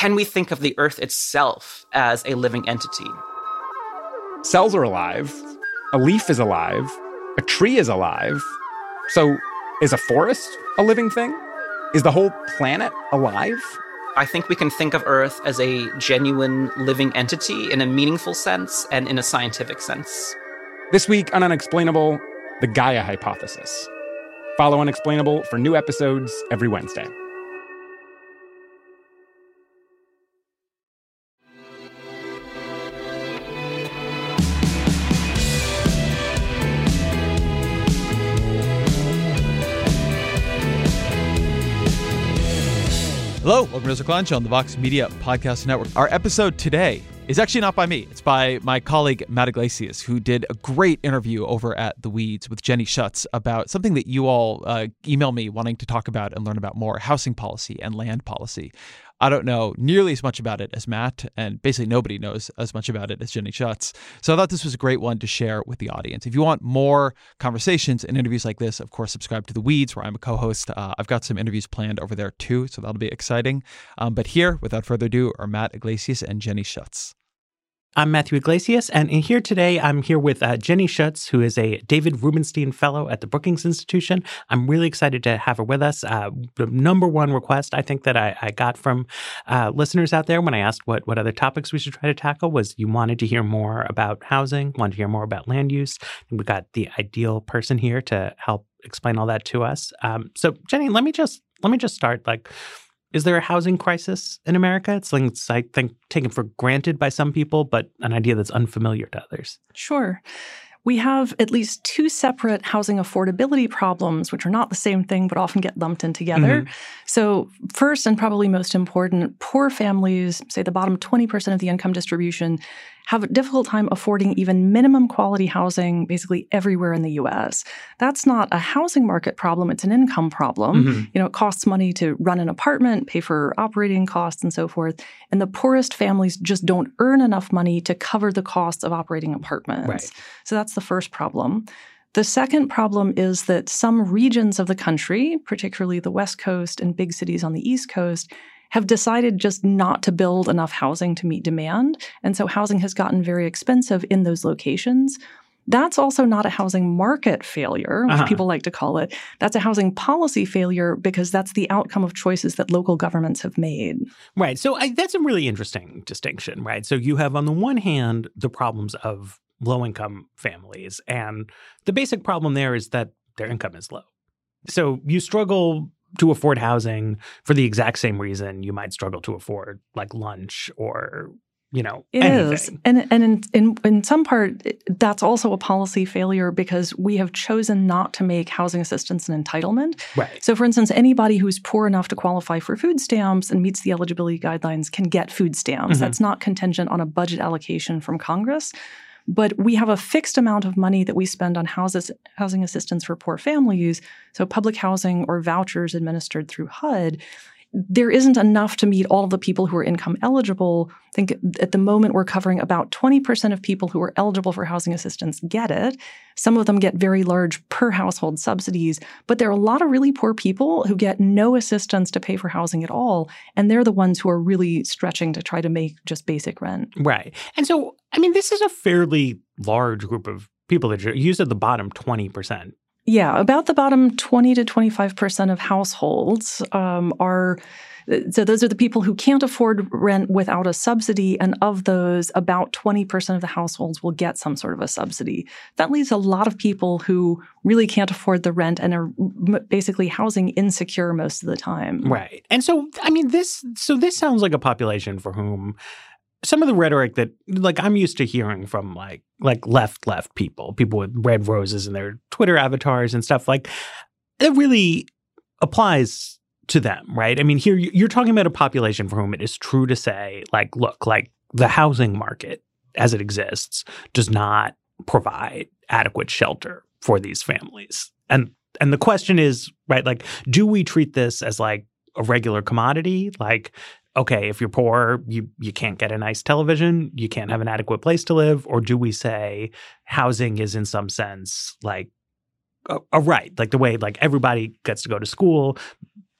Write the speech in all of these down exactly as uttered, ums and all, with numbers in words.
can we think of the Earth itself as a living entity? Cells are alive. A leaf is alive. A tree is alive. So is a forest a living thing? Is the whole planet alive? I think we can think of Earth as a genuine living entity in a meaningful sense and in a scientific sense. This week on Unexplainable, the Gaia hypothesis. Follow Unexplainable for new episodes every Wednesday. Hello, welcome to Sucker Lunch on the Vox Media Podcast Network. Our episode today is actually not by me. It's by my colleague, Matt Yglesias, who did a great interview over at The Weeds with Jenny Schuetz about something that you all uh, email me wanting to talk about and learn about more, housing policy and land policy. I don't know nearly as much about it as Matt, and basically nobody knows as much about it as Jenny Schuetz. So I thought this was a great one to share with the audience. If you want more conversations and interviews like this, of course, subscribe to The Weeds, where I'm a co-host. Uh, I've got some interviews planned over there too, so that'll be exciting. Um, but here, without further ado, are Matt Yglesias and Jenny Schuetz. I'm Matthew Yglesias, and here today I'm here with uh, Jenny Schuetz, who is a David Rubenstein Fellow at the Brookings Institution. I'm really excited to have her with us. Uh, the number one request I think that I, I got from uh, listeners out there when I asked what, what other topics we should try to tackle was you wanted to hear more about housing, wanted to hear more about land use. And we got the ideal person here to help explain all that to us. Um, so, Jenny, let me just let me just start like. Is there a housing crisis in America? It's something that's, I think, taken for granted by some people, but an idea that's unfamiliar to others. Sure. We have at least two separate housing affordability problems, which are not the same thing, but often get lumped in together. Mm-hmm. So first, and probably most important, poor families, say the bottom twenty percent of the income distribution, have a difficult time affording even minimum quality housing basically everywhere in the U S. That's not a housing market problem. It's an income problem. Mm-hmm. You know, it costs money to run an apartment, pay for operating costs and so forth. And the poorest families just don't earn enough money to cover the costs of operating apartments. Right. So that's the first problem. The second problem is that some regions of the country, particularly the West Coast and big cities on the East Coast, have decided just not to build enough housing to meet demand. And so housing has gotten very expensive in those locations. That's also not a housing market failure, which uh-huh. people like to call it. That's a housing policy failure because that's the outcome of choices that local governments have made. Right. So I, that's a really interesting distinction, right? So you have on the one hand the problems of low-income families. And the basic problem there is that their income is low. So you struggle to afford housing for the exact same reason you might struggle to afford like lunch or, you know, it anything. is. And, and in, in, in some part, that's also a policy failure because we have chosen not to make housing assistance an entitlement. Right. So, for instance, anybody who's poor enough to qualify for food stamps and meets the eligibility guidelines can get food stamps. Mm-hmm. That's not contingent on a budget allocation from Congress. But we have a fixed amount of money that we spend on houses, housing assistance for poor families, so public housing or vouchers administered through H U D. There isn't enough to meet all of the people who are income eligible. I think at the moment we're covering about twenty percent of people who are eligible for housing assistance get it. Some of them get very large per household subsidies, but there are a lot of really poor people who get no assistance to pay for housing at all, and they're the ones who are really stretching to try to make just basic rent. Right. And so, I mean, this is a fairly large group of people that you you said the bottom twenty percent. Yeah, about the bottom twenty to twenty-five percent of households um, are, so those are the people who can't afford rent without a subsidy, and of those, about twenty percent of the households will get some sort of a subsidy. That leaves a lot of people who really can't afford the rent and are basically housing insecure most of the time. Right. And so, I mean, this, so this sounds like a population for whom some of the rhetoric that, like, I'm used to hearing from, like, like left, left people, people with red roses in their Twitter avatars and stuff, like, it really applies to them, right? I mean, here you're talking about a population for whom it is true to say, like, look, like, the housing market as it exists does not provide adequate shelter for these families. And and the question is, right, like, do we treat this as, like, a regular commodity? Like, okay, if you're poor, you you can't get a nice television, you can't have an adequate place to live, or do we say housing is in some sense like a, a right, like the way like everybody gets to go to school,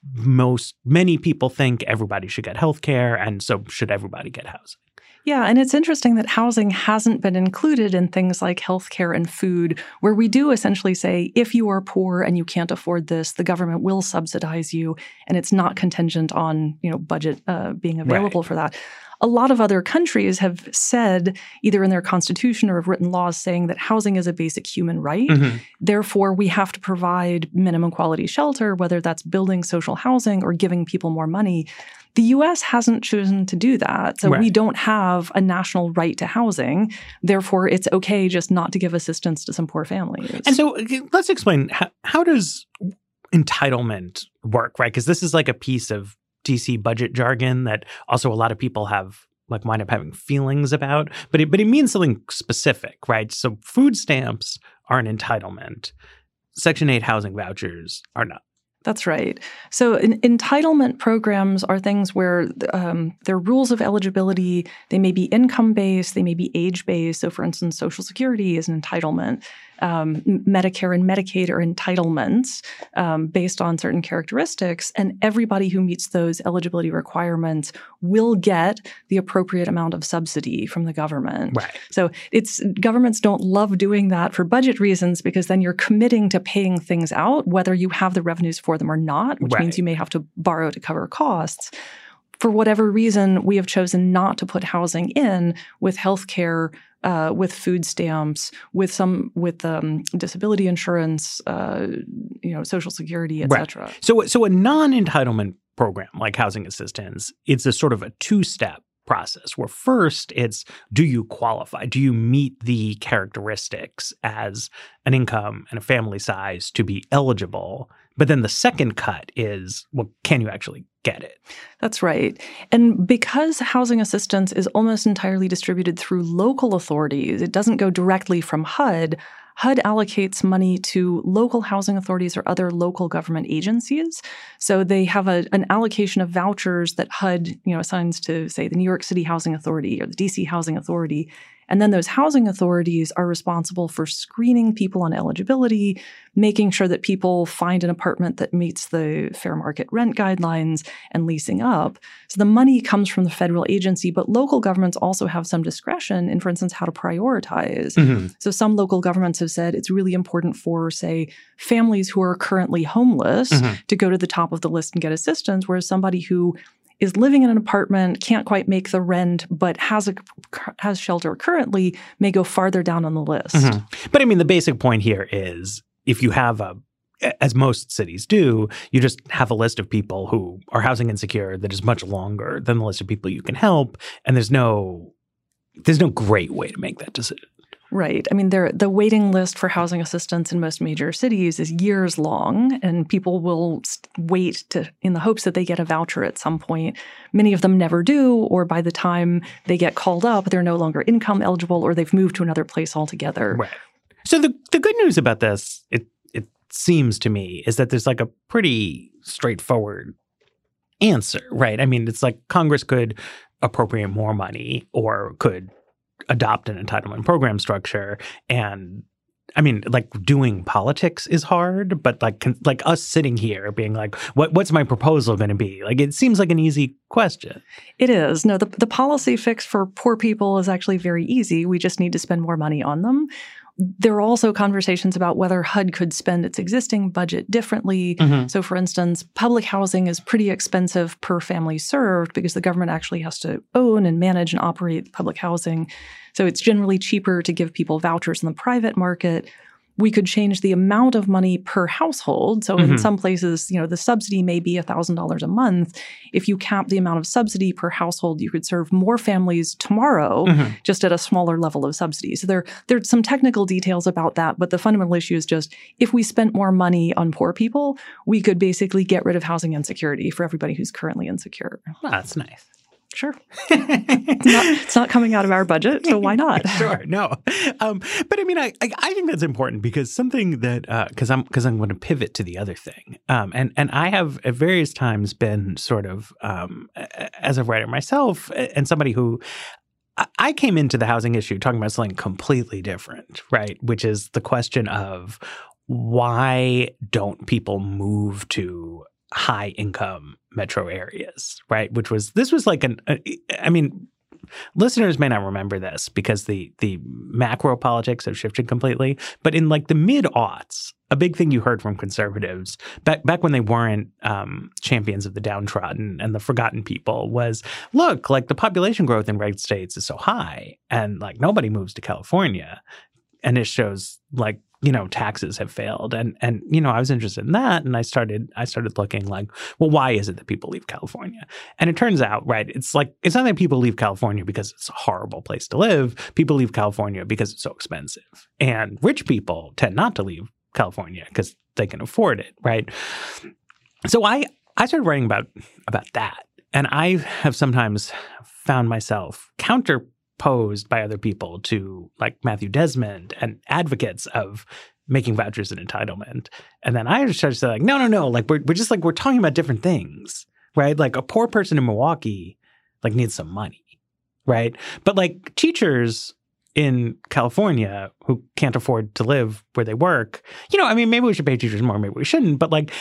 most many people think everybody should get health care, and so should everybody get housing. Yeah, and it's interesting that housing hasn't been included in things like healthcare and food, where we do essentially say, if you are poor and you can't afford this, the government will subsidize you, and it's not contingent on, you know, budget uh, being available right. for that. A lot of other countries have said, either in their constitution or have written laws saying that housing is a basic human right. Mm-hmm. Therefore, we have to provide minimum quality shelter, whether that's building social housing or giving people more money. The U S hasn't chosen to do that. So right. we don't have a national right to housing. Therefore, it's okay just not to give assistance to some poor families. And so let's explain, how, how does entitlement work, right? Because this is like a piece of D C budget jargon that also a lot of people have, like, wind up having feelings about. But it, but it means something specific, right? So food stamps are an entitlement. Section eight housing vouchers are not. That's right. So in, entitlement programs are things where um, there are rules of eligibility. They may be income-based. They may be age-based. So, for instance, Social Security is an entitlement. Um, Medicare and Medicaid are entitlements um, based on certain characteristics. And everybody who meets those eligibility requirements will get the appropriate amount of subsidy from the government. Right. So it's governments don't love doing that for budget reasons, because then you're committing to paying things out, whether you have the revenues for them or not, which right. means you may have to borrow to cover costs. For whatever reason, we have chosen not to put housing in with healthcare, uh, with food stamps, with some with um, disability insurance, uh, you know, Social Security, et cetera. Right. So, so a non-entitlement program like housing assistance, it's a sort of a two-step process where first it's, do you qualify? Do you meet the characteristics as an income and a family size to be eligible? But then the second cut is, well, can you actually get it? That's right. And because housing assistance is almost entirely distributed through local authorities, it doesn't go directly from H U D. H U D allocates money to local housing authorities or other local government agencies. So they have a, an allocation of vouchers that H U D, you know, assigns to, say, the New York City Housing Authority or the D C Housing Authority. And then those housing authorities are responsible for screening people on eligibility, making sure that people find an apartment that meets the fair market rent guidelines, and leasing up. So the money comes from the federal agency, but local governments also have some discretion in, for instance, how to prioritize. Mm-hmm. So some local governments have said it's really important for, say, families who are currently homeless mm-hmm. to go to the top of the list and get assistance, whereas somebody who is living in an apartment, can't quite make the rent, but has a has shelter currently, may go farther down on the list. Mm-hmm. But I mean, the basic point here is, if you have a, as most cities do, you just have a list of people who are housing insecure that is much longer than the list of people you can help, and there's no there's no great way to make that decision. Right. I mean, there, the waiting list for housing assistance in most major cities is years long, and people will wait to in the hopes that they get a voucher at some point. Many of them never do, or by the time they get called up, they're no longer income eligible, or they've moved to another place altogether. Right. So the, the good news about this, it it seems to me, is that there's like a pretty straightforward answer, right? I mean, it's like Congress could appropriate more money or could adopt an entitlement program structure. And I mean, like, doing politics is hard, but like con- like us sitting here being like, what what's my proposal going to be? Like, it seems like an easy question. It is. No, the, the policy fix for poor people is actually very easy. We just need to spend more money on them. There are also conversations about whether H U D could spend its existing budget differently. Mm-hmm. So, for instance, public housing is pretty expensive per family served because the government actually has to own and manage and operate public housing. So it's generally cheaper to give people vouchers in the private market. We could change the amount of money per household. So mm-hmm. in some places, you know, the subsidy may be one thousand dollars a month. If you cap the amount of subsidy per household, you could serve more families tomorrow, mm-hmm. just at a smaller level of subsidy. So there, there's some technical details about that, but the fundamental issue is just, if we spent more money on poor people, we could basically get rid of housing insecurity for everybody who's currently insecure. Well, that's nice. Sure. it's, not, it's not coming out of our budget, so why not? Sure. No. Um, but I mean, I, I I think that's important because something that because uh, I'm because I'm going to pivot to the other thing, um, and and I have at various times been sort of um, as a writer myself and somebody who. I came into the housing issue talking about something completely different, right? Which is the question of why don't people move to high income metro areas, right? Which was, this was like an, a, I mean, listeners may not remember this because the the macro politics have shifted completely. But in like the mid-aughts, a big thing you heard from conservatives back back when they weren't um, champions of the downtrodden and the forgotten people was, look, like the population growth in red states is so high and like nobody moves to California. And it shows like, you know, taxes have failed. And, and, you know, I was interested in that. And I started, I started looking like, well, why is it that people leave California? And it turns out, right, it's like, it's not that people leave California because it's a horrible place to live. People leave California because it's so expensive. And rich people tend not to leave California because they can afford it, right? So I, I started writing about, about that. And I have sometimes found myself counter posed by other people to like Matthew Desmond and advocates of making vouchers an entitlement. And then I started to say like, no, no, no, like we're, we're just like, we're talking about different things, right? Like a poor person in Milwaukee like needs some money, right? But like teachers in California who can't afford to live where they work, you know, I mean, maybe we should pay teachers more, maybe we shouldn't. But like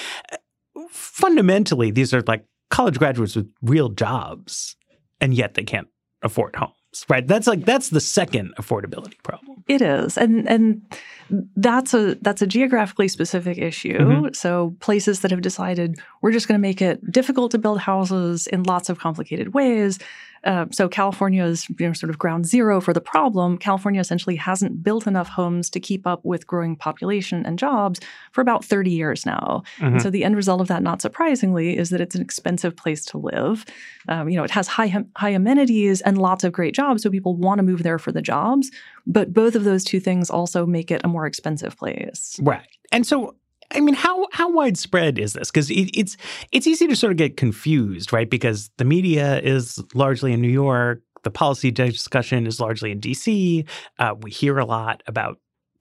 fundamentally, these are like college graduates with real jobs and yet they can't afford homes. Right. That's like that's the second affordability problem. It is. And and that's a that's a geographically specific issue. Mm-hmm. So places that have decided we're just going to make it difficult to build houses in lots of complicated ways. Uh, so California is, you know, sort of ground zero for the problem. California essentially hasn't built enough homes to keep up with growing population and jobs for about thirty years now. Mm-hmm. And so the end result of that, not surprisingly, is that it's an expensive place to live. Um, you know, it has high high amenities and lots of great jobs, so people want to move there for the jobs. But both of those two things also make it a more expensive place. Right. And so I mean, how how widespread is this? Because it, it's it's easy to sort of get confused, right? Because the media is largely in New York. The policy discussion is largely in D C. Uh, we hear a lot about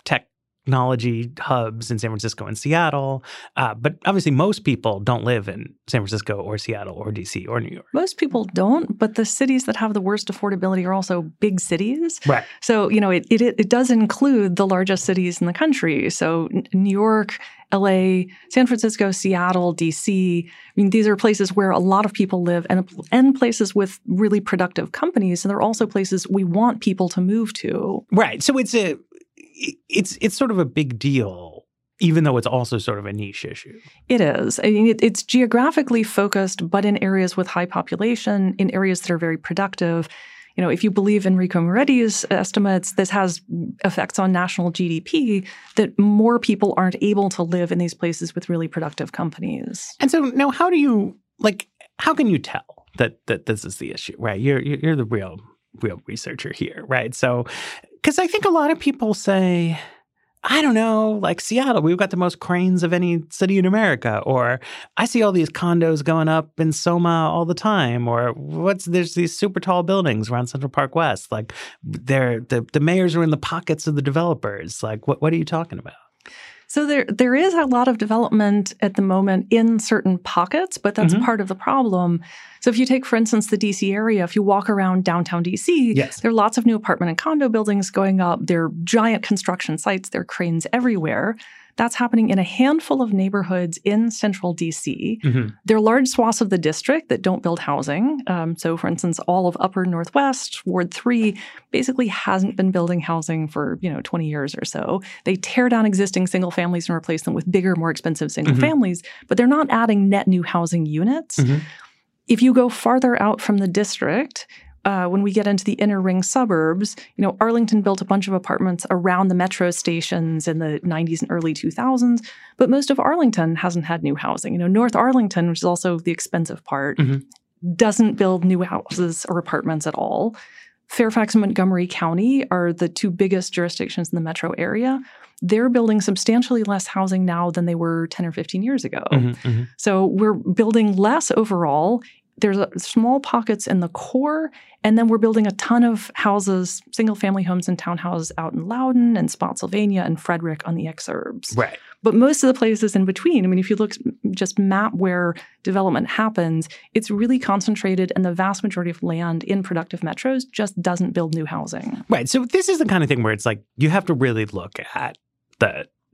technology hubs in San Francisco and Seattle. Uh, but obviously, most people don't live in San Francisco or Seattle or D C or New York. Most people don't, but the cities that have the worst affordability are also big cities. Right. So, you know, it it, it does include the largest cities in the country. So New York, L A, San Francisco, Seattle, D C. I mean, these are places where a lot of people live and, and places with really productive companies. And they're also places we want people to move to. Right. So it's a it's it's sort of a big deal, even though it's also sort of a niche issue. It is. I mean, it, it's geographically focused, but in areas with high population, in areas that are very productive. You know, if you believe Enrico Moretti's estimates, this has effects on national G D P that more people aren't able to live in these places with really productive companies. And so now how do you, like, how can you tell that that this is the issue, right? You're you're the real, real researcher here, right? So, because I think a lot of people say, I don't know, like Seattle, we've got the most cranes of any city in America. Or I see all these condos going up in Soma all the time. Or what's there's these super tall buildings around Central Park West. Like they're the, the mayors are in the pockets of the developers. Like what what are you talking about? So there there is a lot of development at the moment in certain pockets, but that's mm-hmm. part of the problem. So if you take, for instance, the D C area, if you walk around downtown D C, yes. there are lots of new apartment and condo buildings going up. There are giant construction sites. There are cranes everywhere. That's happening in a handful of neighborhoods in central D C. Mm-hmm. There are large swaths of the district that don't build housing. Um, so, for instance, all of Upper Northwest, Ward three, basically hasn't been building housing for, you know, twenty years or so. They tear down existing single families and replace them with bigger, more expensive single mm-hmm. families, but they're not adding net new housing units. Mm-hmm. If you go farther out from the district, Uh, when we get into the inner ring suburbs, you know, Arlington built a bunch of apartments around the metro stations in the nineties and early two thousands, but most of Arlington hasn't had new housing. You know, North Arlington, which is also the expensive part, mm-hmm. doesn't build new houses or apartments at all. Fairfax and Montgomery County are the two biggest jurisdictions in the metro area. They're building substantially less housing now than they were ten or fifteen years ago. Mm-hmm, mm-hmm. So we're building less overall. There's a, small pockets in the core, and then we're building a ton of houses, single-family homes and townhouses out in Loudoun and Spotsylvania and Frederick on the exurbs. Right. But most of the places in between, I mean, if you look, just map where development happens, it's really concentrated, and the vast majority of land in productive metros just doesn't build new housing. Right. So this is the kind of thing where it's like you have to really look at the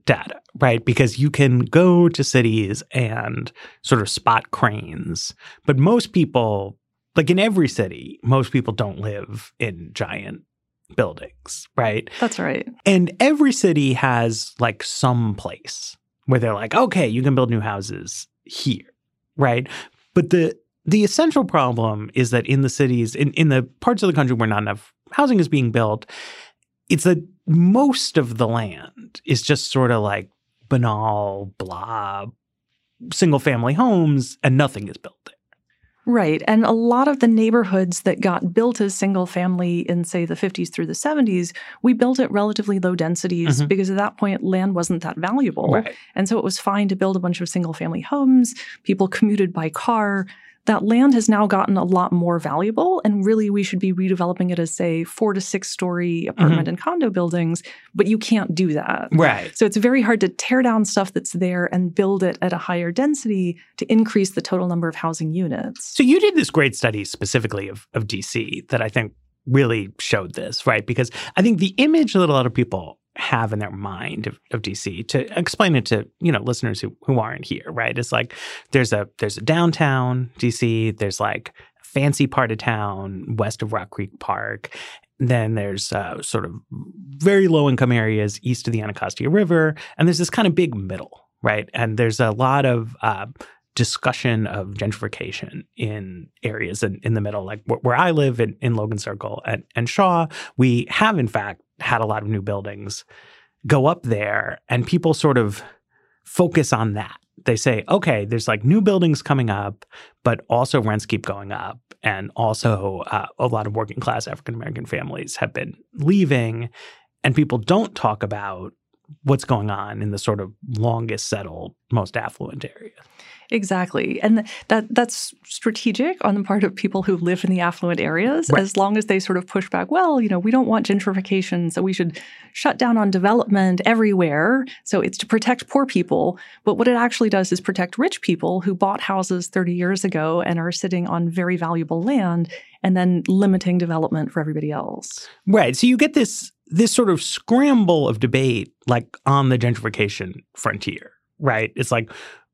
data, right? Because you can go to cities and sort of spot cranes. But most people, like in every city, most people don't live in giant buildings, right? That's right. And every city has like some place where they're like, okay, you can build new houses here, right? But the the essential problem is that in the cities, in, in the parts of the country where not enough housing is being built, it's that most of the land is just sort of like banal, blah, single-family homes, and nothing is built there. Right. And a lot of the neighborhoods that got built as single family in, say, the fifties through the seventies, we built at relatively low densities mm-hmm. because at that point, land wasn't that valuable. Right. And so it was fine to build a bunch of single family homes. People commuted by car. That land has now gotten a lot more valuable, and really we should be redeveloping it as, say, four to six story apartment mm-hmm. and condo buildings, but you can't do that. Right. So it's very hard to tear down stuff that's there and build it at a higher density to increase the total number of housing units. So you did this great study specifically of, of D C that I think really showed this, right? Because I think the image that a lot of people have in their mind of, of D C, to explain it to, you know, listeners who, who aren't here, right? It's like there's a there's a downtown D C, there's like a fancy part of town west of Rock Creek Park. Then there's uh, sort of very low income areas east of the Anacostia River. And there's this kind of big middle, right? And there's a lot of uh, discussion of gentrification in areas in, in the middle, like wh- where I live in, in Logan Circle and, and Shaw. We have, in fact, had a lot of new buildings go up there, and people sort of focus on that. They say, okay, there's like new buildings coming up, but also rents keep going up. And also uh, a lot of working class African-American families have been leaving, and people don't talk about what's going on in the sort of longest settled, most affluent area. Exactly. And that that's strategic on the part of people who live in the affluent areas, right. As long as they sort of push back, well, you know, we don't want gentrification, so we should shut down on development everywhere. So it's to protect poor people. But what it actually does is protect rich people who bought houses thirty years ago and are sitting on very valuable land, and then limiting development for everybody else. Right. So you get this this sort of scramble of debate like on the gentrification frontier, right? It's like,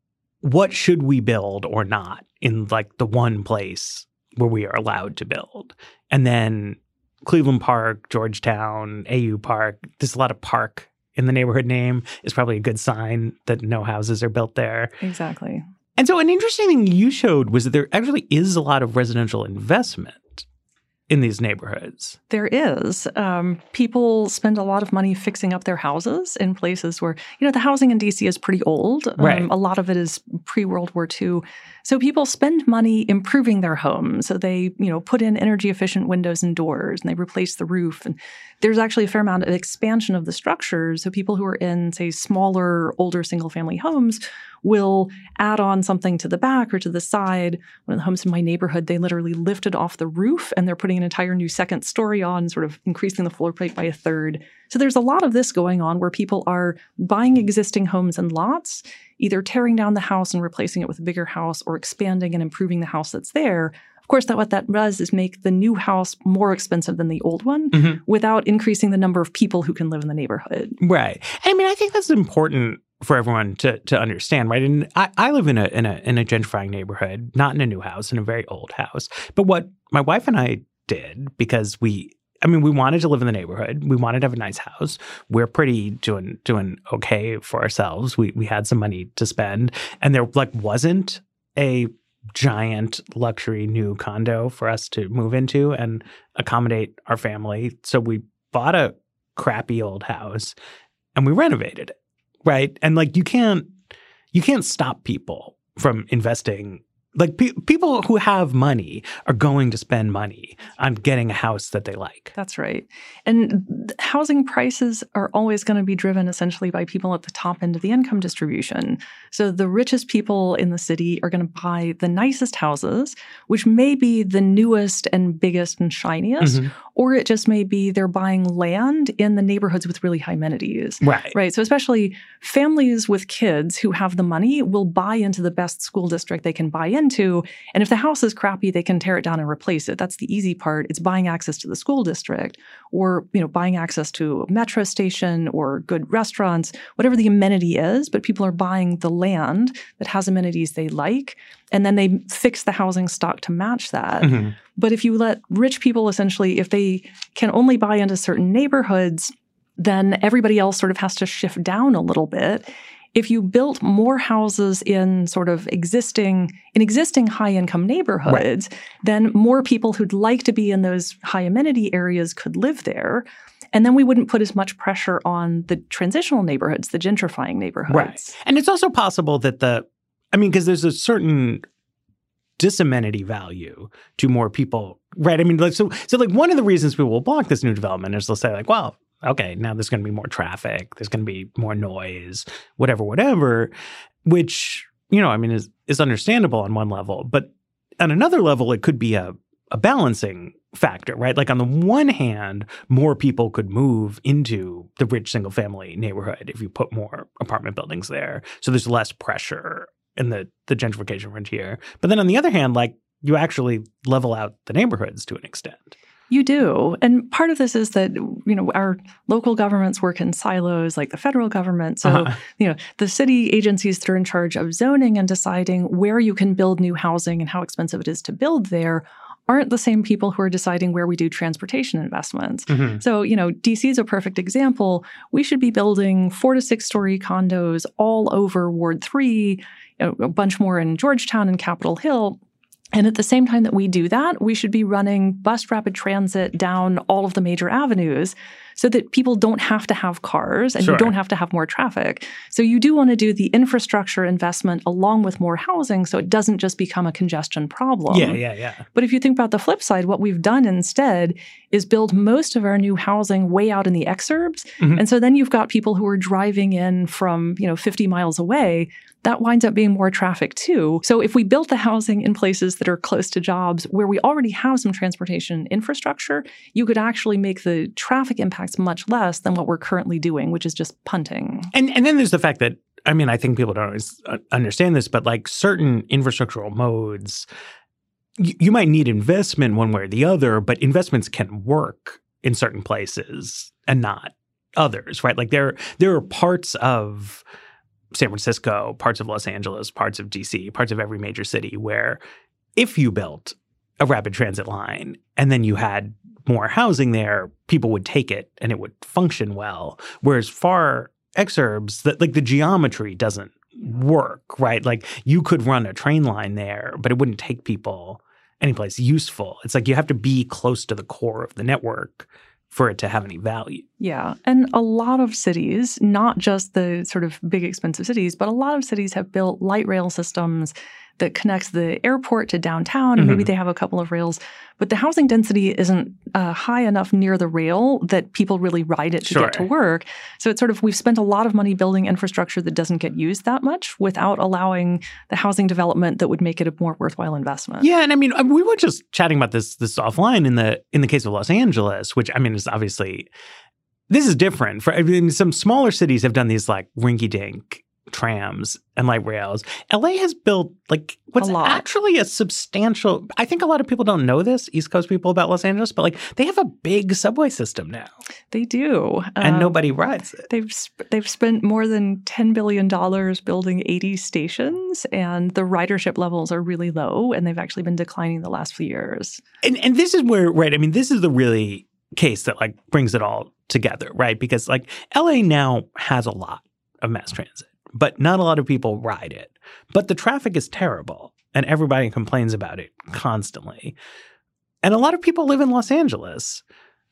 what should we build or not in like the one place where we are allowed to build? And then Cleveland Park, Georgetown, A U Park, there's a lot of park in the neighborhood name is probably a good sign that no houses are built there. Exactly. And so an interesting thing you showed was that there actually is a lot of residential investment in these neighborhoods. There is. Um, people spend a lot of money fixing up their houses in places where, you know, the housing in D C is pretty old. Um, right. A lot of it is pre-World War Two. So people spend money improving their homes. So they, you know, put in energy efficient windows and doors, and they replace the roof. And there's actually a fair amount of expansion of the structures. So people who are in, say, smaller, older single family homes will add on something to the back or to the side. One of the homes in my neighborhood, they literally lifted off the roof and they're putting an entire new second story on, sort of increasing the floor plate by a third. So there's a lot of this going on where people are buying existing homes and lots, either tearing down the house and replacing it with a bigger house, or expanding and improving the house that's there. Of course, that what that does is make the new house more expensive than the old one mm-hmm. without increasing the number of people who can live in the neighborhood. Right. I mean, I think that's important for everyone to to understand, right? And I, I live in a in a in a gentrifying neighborhood, not in a new house, in a very old house. But what my wife and I did, because we, I mean, we wanted to live in the neighborhood, we wanted to have a nice house. We're pretty doing doing okay for ourselves. We we had some money to spend, and there like wasn't a giant luxury new condo for us to move into and accommodate our family. So we bought a crappy old house and we renovated it. Right. And like you can't you can't stop people from investing. Like pe- people who have money are going to spend money on getting a house that they like. That's right. And housing prices are always going to be driven essentially by people at the top end of the income distribution. So the richest people in the city are going to buy the nicest houses, which may be the newest and biggest and shiniest, mm-hmm. or it just may be they're buying land in the neighborhoods with really high amenities. Right. Right. So especially families with kids who have the money will buy into the best school district they can buy into. into. And if the house is crappy, they can tear it down and replace it. That's the easy part. It's buying access to the school district or, you know, buying access to a metro station or good restaurants, whatever the amenity is. But people are buying the land that has amenities they like, and then they fix the housing stock to match that. Mm-hmm. But if you let rich people essentially, if they can only buy into certain neighborhoods, then everybody else sort of has to shift down a little bit. If you built more houses in sort of existing, in existing high-income neighborhoods, right, then more people who'd like to be in those high amenity areas could live there. And then we wouldn't put as much pressure on the transitional neighborhoods, the gentrifying neighborhoods. Right. And it's also possible that the, I mean, because there's a certain disamenity value to more people, right? I mean, like, so, so like one of the reasons people will block this new development is they'll say like, well, okay, now there's going to be more traffic, there's going to be more noise, whatever, whatever, which, you know, I mean, is is understandable on one level. But on another level, it could be a, a balancing factor, right? Like on the one hand, more people could move into the rich single-family neighborhood if you put more apartment buildings there. So there's less pressure in the, the gentrification frontier. But then on the other hand, like you actually level out the neighborhoods to an extent. You do. And part of this is that, you know, our local governments work in silos like the federal government. So, uh-huh. you know, the city agencies that are in charge of zoning and deciding where you can build new housing and how expensive it is to build there aren't the same people who are deciding where we do transportation investments. Mm-hmm. So, you know, D C is a perfect example. We should be building four to six story condos all over Ward three, you know, a bunch more in Georgetown and Capitol Hill. And at the same time that we do that, we should be running bus rapid transit down all of the major avenues so that people don't have to have cars and sure. you don't have to have more traffic. So you do want to do the infrastructure investment along with more housing so it doesn't just become a congestion problem. Yeah, yeah, yeah. But if you think about the flip side, what we've done instead is build most of our new housing way out in the exurbs. Mm-hmm. And so then you've got people who are driving in from, you know, fifty miles away. That winds up being more traffic too. So if we built the housing in places that are close to jobs where we already have some transportation infrastructure, you could actually make the traffic impacts much less than what we're currently doing, which is just punting. And and then there's the fact that, I mean, I think people don't always understand this, but like certain infrastructural modes, you, you might need investment one way or the other, but investments can work in certain places and not others, right? Like there, there are parts of San Francisco, parts of Los Angeles, parts of D C, parts of every major city where if you built a rapid transit line and then you had more housing there, people would take it and it would function well. Whereas far exurbs, that like the geometry doesn't work, right? Like you could run a train line there, but it wouldn't take people anyplace useful. It's like you have to be close to the core of the network for it to have any value. Yeah. And a lot of cities, not just the sort of big expensive cities, but a lot of cities have built light rail systems that connects the airport to downtown, and mm-hmm. maybe they have a couple of rails. But the housing density isn't uh, high enough near the rail that people really ride it to sure. get to work. So it's sort of, we've spent a lot of money building infrastructure that doesn't get used that much without allowing the housing development that would make it a more worthwhile investment. Yeah, and I mean, we were just chatting about this this offline in the in the case of Los Angeles, which I mean is obviously, this is different. For I mean, some smaller cities have done these like rinky-dink trams and light rails. L A has built like what's a actually a substantial, I think a lot of people don't know this, East Coast people, about Los Angeles, but like they have a big subway system now. They do. And um, nobody rides it. They've sp- they've spent more than ten billion dollars building eighty stations, and the ridership levels are really low, and they've actually been declining the last few years. And and this is where, right, I mean, this is the really case that like brings it all together, right? Because like L A now has a lot of mass transit, but not a lot of people ride it. But the traffic is terrible, and everybody complains about it constantly. And a lot of people live in Los Angeles,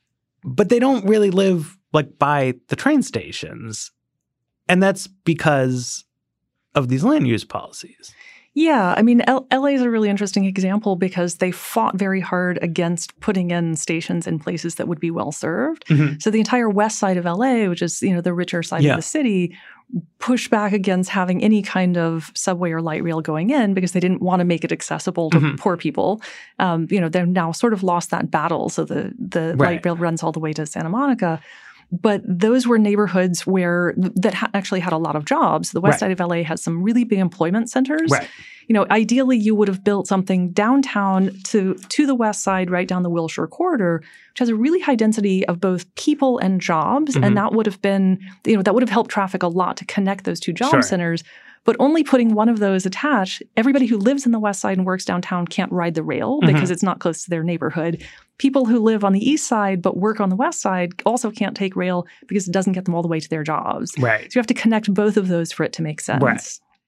but they don't really live like by the train stations. And that's because of these land use policies. Yeah, I mean, L- LA is a really interesting example because they fought very hard against putting in stations in places that would be well served. Mm-hmm. So the entire west side of L A, which is, you know, the richer side yeah. of the city, pushed back against having any kind of subway or light rail going in because they didn't want to make it accessible to mm-hmm. poor people. Um, you know, they've now sort of lost that battle. So the the right. light rail runs all the way to Santa Monica. But those were neighborhoods where that ha- actually had a lot of jobs. The west Right. side of L A has some really big employment centers. Right. You know, ideally, you would have built something downtown to to the west side, right down the Wilshire corridor, which has a really high density of both people and jobs, Mhm. and that would have been, you know, that would have helped traffic a lot to connect those two job Sure. centers. But only putting one of those attached, everybody who lives in the west side and works downtown can't ride the rail Mhm. because it's not close to their neighborhood. People who live on the east side but work on the west side also can't take rail because it doesn't get them all the way to their jobs. Right. So you have to connect both of those for it to make sense. Right.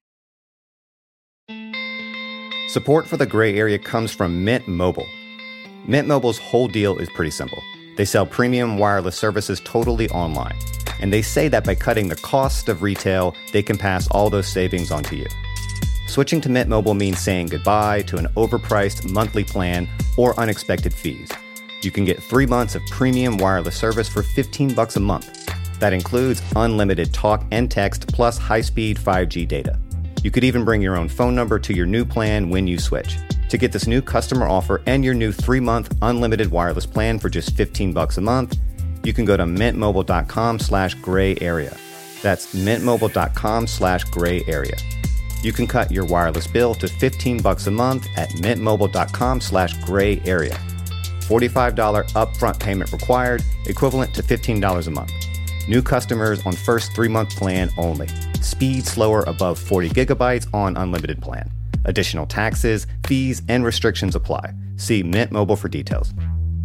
Support for the gray area comes from Mint Mobile. Mint Mobile's whole deal is pretty simple. They sell premium wireless services totally online. And they say that by cutting the cost of retail, they can pass all those savings on to you. Switching to Mint Mobile means saying goodbye to an overpriced monthly plan or unexpected fees. You can get three months of premium wireless service for fifteen bucks a month. That includes unlimited talk and text plus high-speed five G data. You could even bring your own phone number to your new plan when you switch. To get this new customer offer and your new three-month unlimited wireless plan for just fifteen bucks a month, you can go to mintmobile.com slash gray area. That's mintmobile.com slash gray area. You can cut your wireless bill to fifteen bucks a month at mintmobile.com slash gray area. forty-five dollars upfront payment required, equivalent to fifteen dollars a month. New customers on first three-month plan only. Speed slower above forty gigabytes on unlimited plan. Additional taxes, fees, and restrictions apply. See Mint Mobile for details.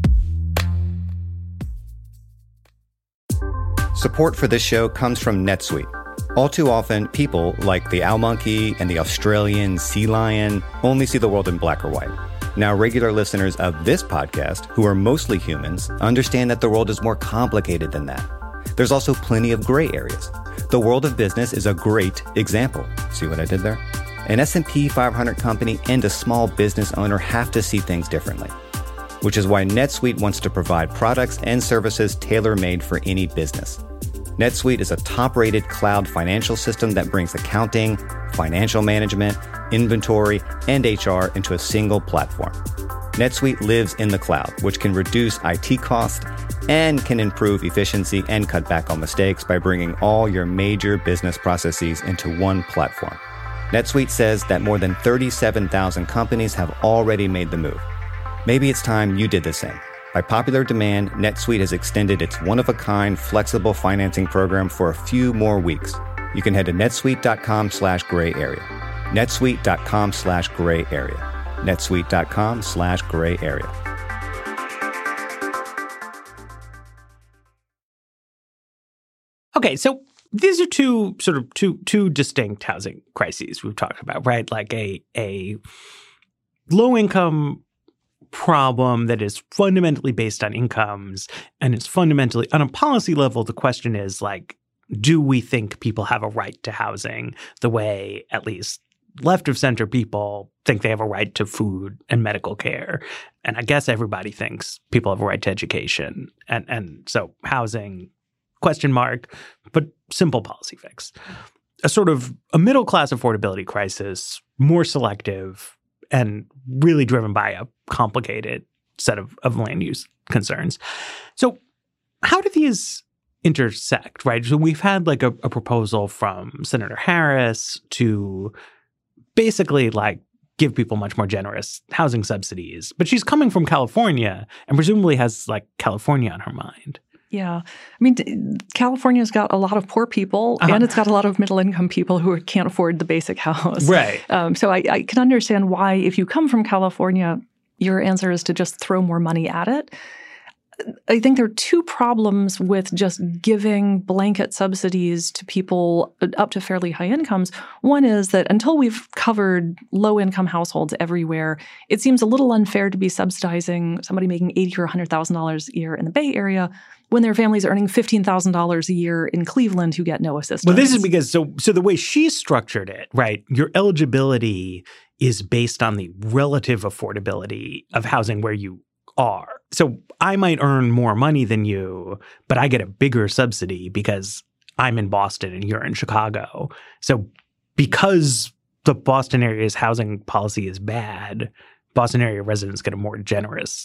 Support for this show comes from NetSuite. All too often, people like the owl monkey and the Australian sea lion only see the world in black or white. Now, regular listeners of this podcast, who are mostly humans, understand that the world is more complicated than that. There's also plenty of gray areas. The world of business is a great example. See what I did there? An S and P five hundred company and a small business owner have to see things differently, which is why NetSuite wants to provide products and services tailor-made for any business. NetSuite is a top-rated cloud financial system that brings accounting, financial management, inventory, and H R into a single platform. NetSuite lives in the cloud, which can reduce I T costs and can improve efficiency and cut back on mistakes by bringing all your major business processes into one platform. NetSuite says that more than thirty-seven thousand companies have already made the move. Maybe it's time you did the same. By popular demand, NetSuite has extended its one-of-a-kind flexible financing program for a few more weeks. You can head to netsuite.com slash gray area. netsuite.com slash gray area. netsuite.com slash gray area. Okay, so these are two sort of two two distinct housing crises we've talked about, right? Like a a low-income problem that is fundamentally based on incomes and is fundamentally on a policy level. The question is, like, do we think people have a right to housing the way at least left of center people think they have a right to food and medical care? And I guess everybody thinks people have a right to education. And and so housing, question mark, but simple policy fix. A sort of a middle class affordability crisis, more selective and really driven by a complicated set of, of land use concerns. So how do these intersect, right? So we've had like a, a proposal from Senator Harris to basically like give people much more generous housing subsidies, but she's coming from California and presumably has like California on her mind. Yeah. I mean, California's got a lot of poor people Uh-huh. and it's got a lot of middle-income people who can't afford the basic house. Right. Um, so I, I can understand why, if you come from California, your answer is to just throw more money at it. I think there are two problems with just giving blanket subsidies to people up to fairly high incomes. One is that until we've covered low-income households everywhere, it seems a little unfair to be subsidizing somebody making eighty thousand dollars or one hundred thousand dollars a year in the Bay Area when their family's earning fifteen thousand dollars a year in Cleveland who get no assistance. Well, this is because, so so the way she structured it, right, your eligibility is based on the relative affordability of housing where you are. So I might earn more money than you, but I get a bigger subsidy because I'm in Boston and you're in Chicago. So because the Boston area's housing policy is bad, Boston area residents get a more generous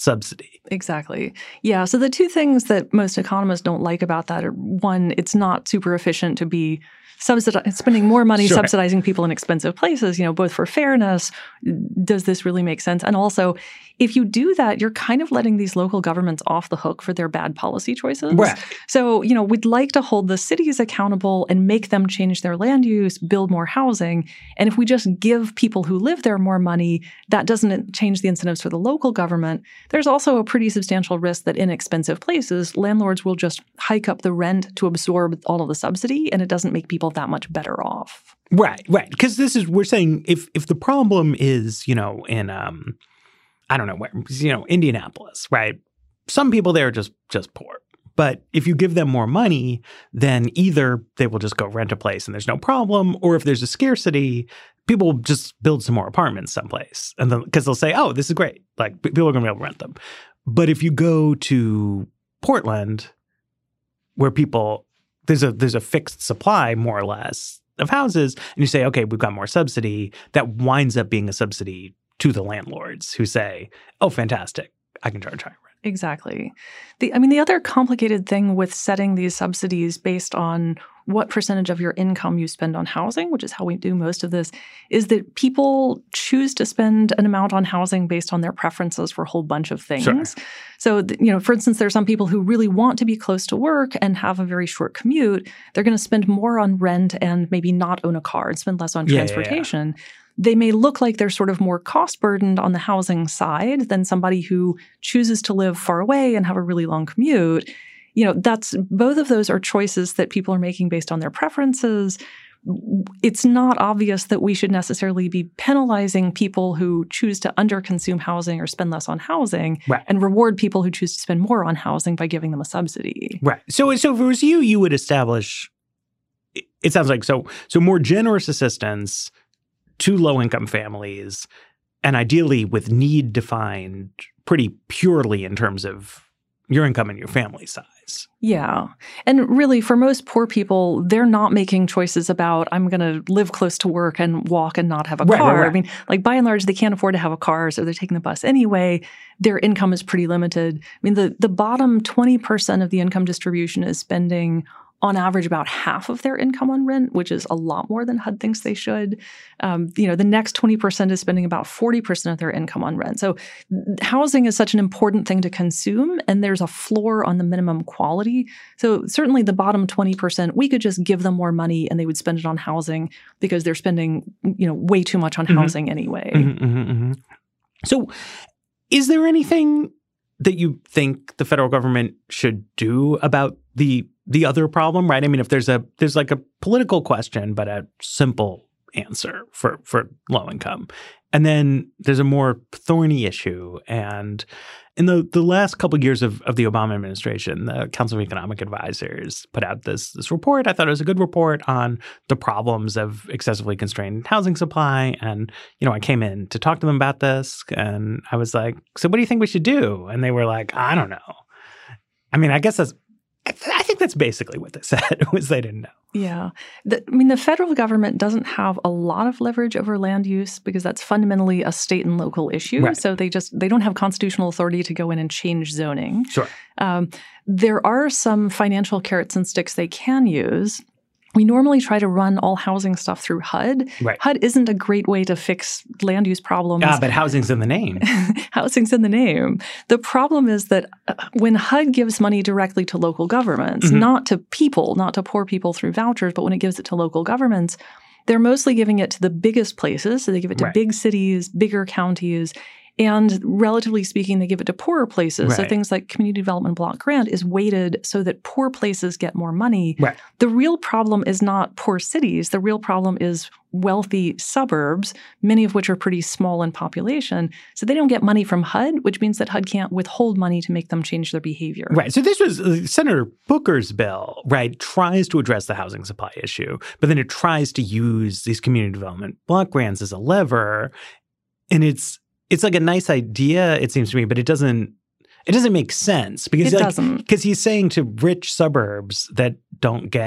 subsidy. Exactly. Yeah. So the two things that most economists don't like about that are, one, it's not super efficient to be subsidi- spending more money Sure. subsidizing people in expensive places, you know, both for fairness. Does this really make sense? And also, if you do that, you're kind of letting these local governments off the hook for their bad policy choices. Right. So, you know, we'd like to hold the cities accountable and make them change their land use, build more housing. And if we just give people who live there more money, that doesn't change the incentives for the local government. There's also a pretty substantial risk that in expensive places, landlords will just hike up the rent to absorb all of the subsidy, and it doesn't make people that much better off. Right, right. Because this is, we're saying if if the problem is, you know, in, um, I don't know where, you know, Indianapolis, right? Some people there are just, just poor. But if you give them more money, then either they will just go rent a place and there's no problem, or if there's a scarcity, people will just build some more apartments someplace. And then, because they'll say, oh, this is great. Like, people are going to be able to rent them. But if you go to Portland, where people, there's a there's a fixed supply, more or less, of houses, and you say, okay, we've got more subsidy, that winds up being a subsidy to the landlords who say, oh, fantastic, I can charge higher rent. Exactly. The, I mean, the other complicated thing with setting these subsidies based on what percentage of your income you spend on housing, which is how we do most of this, is that people choose to spend an amount on housing based on their preferences for a whole bunch of things. Sure. So, you know, for instance, there are some people who really want to be close to work and have a very short commute. They're going to spend more on rent and maybe not own a car and spend less on Yeah, yeah, transportation. Yeah. They may look like they're sort of more cost burdened on the housing side than somebody who chooses to live far away and have a really long commute. You know, that's both of those are choices that people are making based on their preferences. It's not obvious that we should necessarily be penalizing people who choose to underconsume housing or spend less on housing, right, and reward people who choose to spend more on housing by giving them a subsidy. Right. So, so if it was you, you would establish, it sounds like, so, so more generous assistance to low-income families, and ideally with need defined pretty purely in terms of your income and your family size. Yeah. And really, for most poor people, they're not making choices about, I'm going to live close to work and walk and not have a right, car. Right, right. I mean, like by and large, they can't afford to have a car, so they're taking the bus anyway. Their income is pretty limited. I mean, the, the bottom twenty percent of the income distribution is spending on average about half of their income on rent, which is a lot more than H U D thinks they should. Um, you know, the next twenty percent is spending about forty percent of their income on rent. So housing is such an important thing to consume, and there's a floor on the minimum quality. So certainly the bottom twenty percent, we could just give them more money and they would spend it on housing because they're spending, you know, way too much on mm-hmm. housing anyway. Mm-hmm, mm-hmm, mm-hmm. So is there anything that you think the federal government should do about the the other problem, right? I mean, if there's a there's like a political question, but a simple answer for for low income, and then there's a more thorny issue. And in the the last couple of years of, of the Obama administration, the Council of Economic Advisors put out this this report. I thought it was a good report on the problems of excessively constrained housing supply. And you know, I came in to talk to them about this, and I was like, "So, what do you think we should do?" And they were like, "I don't know." I mean, I guess that's. I, th- I think that's basically what they said, was they didn't know. Yeah. The, I mean, the federal government doesn't have a lot of leverage over land use because that's fundamentally a state and local issue. Right. So they just, they don't have constitutional authority to go in and change zoning. Sure. Um, there are some financial carrots and sticks they can use. We normally try to run all housing stuff through H U D. Right. H U D isn't a great way to fix land use problems. Ah, but housing's in the name. Housing's in the name. The problem is that when H U D gives money directly to local governments, mm-hmm. not to people, not to poor people through vouchers, but when it gives it to local governments, they're mostly giving it to the biggest places. So they give it to right. big cities, bigger counties. And relatively speaking, they give it to poorer places. Right. So things like Community Development Block Grant is weighted so that poor places get more money. Right. The real problem is not poor cities. The real problem is wealthy suburbs, many of which are pretty small in population. So they don't get money from H U D, which means that H U D can't withhold money to make them change their behavior. Right. So this was uh, Senator Booker's bill, right, tries to address the housing supply issue, but then it tries to use these community development block grants as a lever. And it's It's like a nice idea, it seems to me, but it doesn't it doesn't make sense because it like, doesn't. Because he's saying to rich suburbs that don't get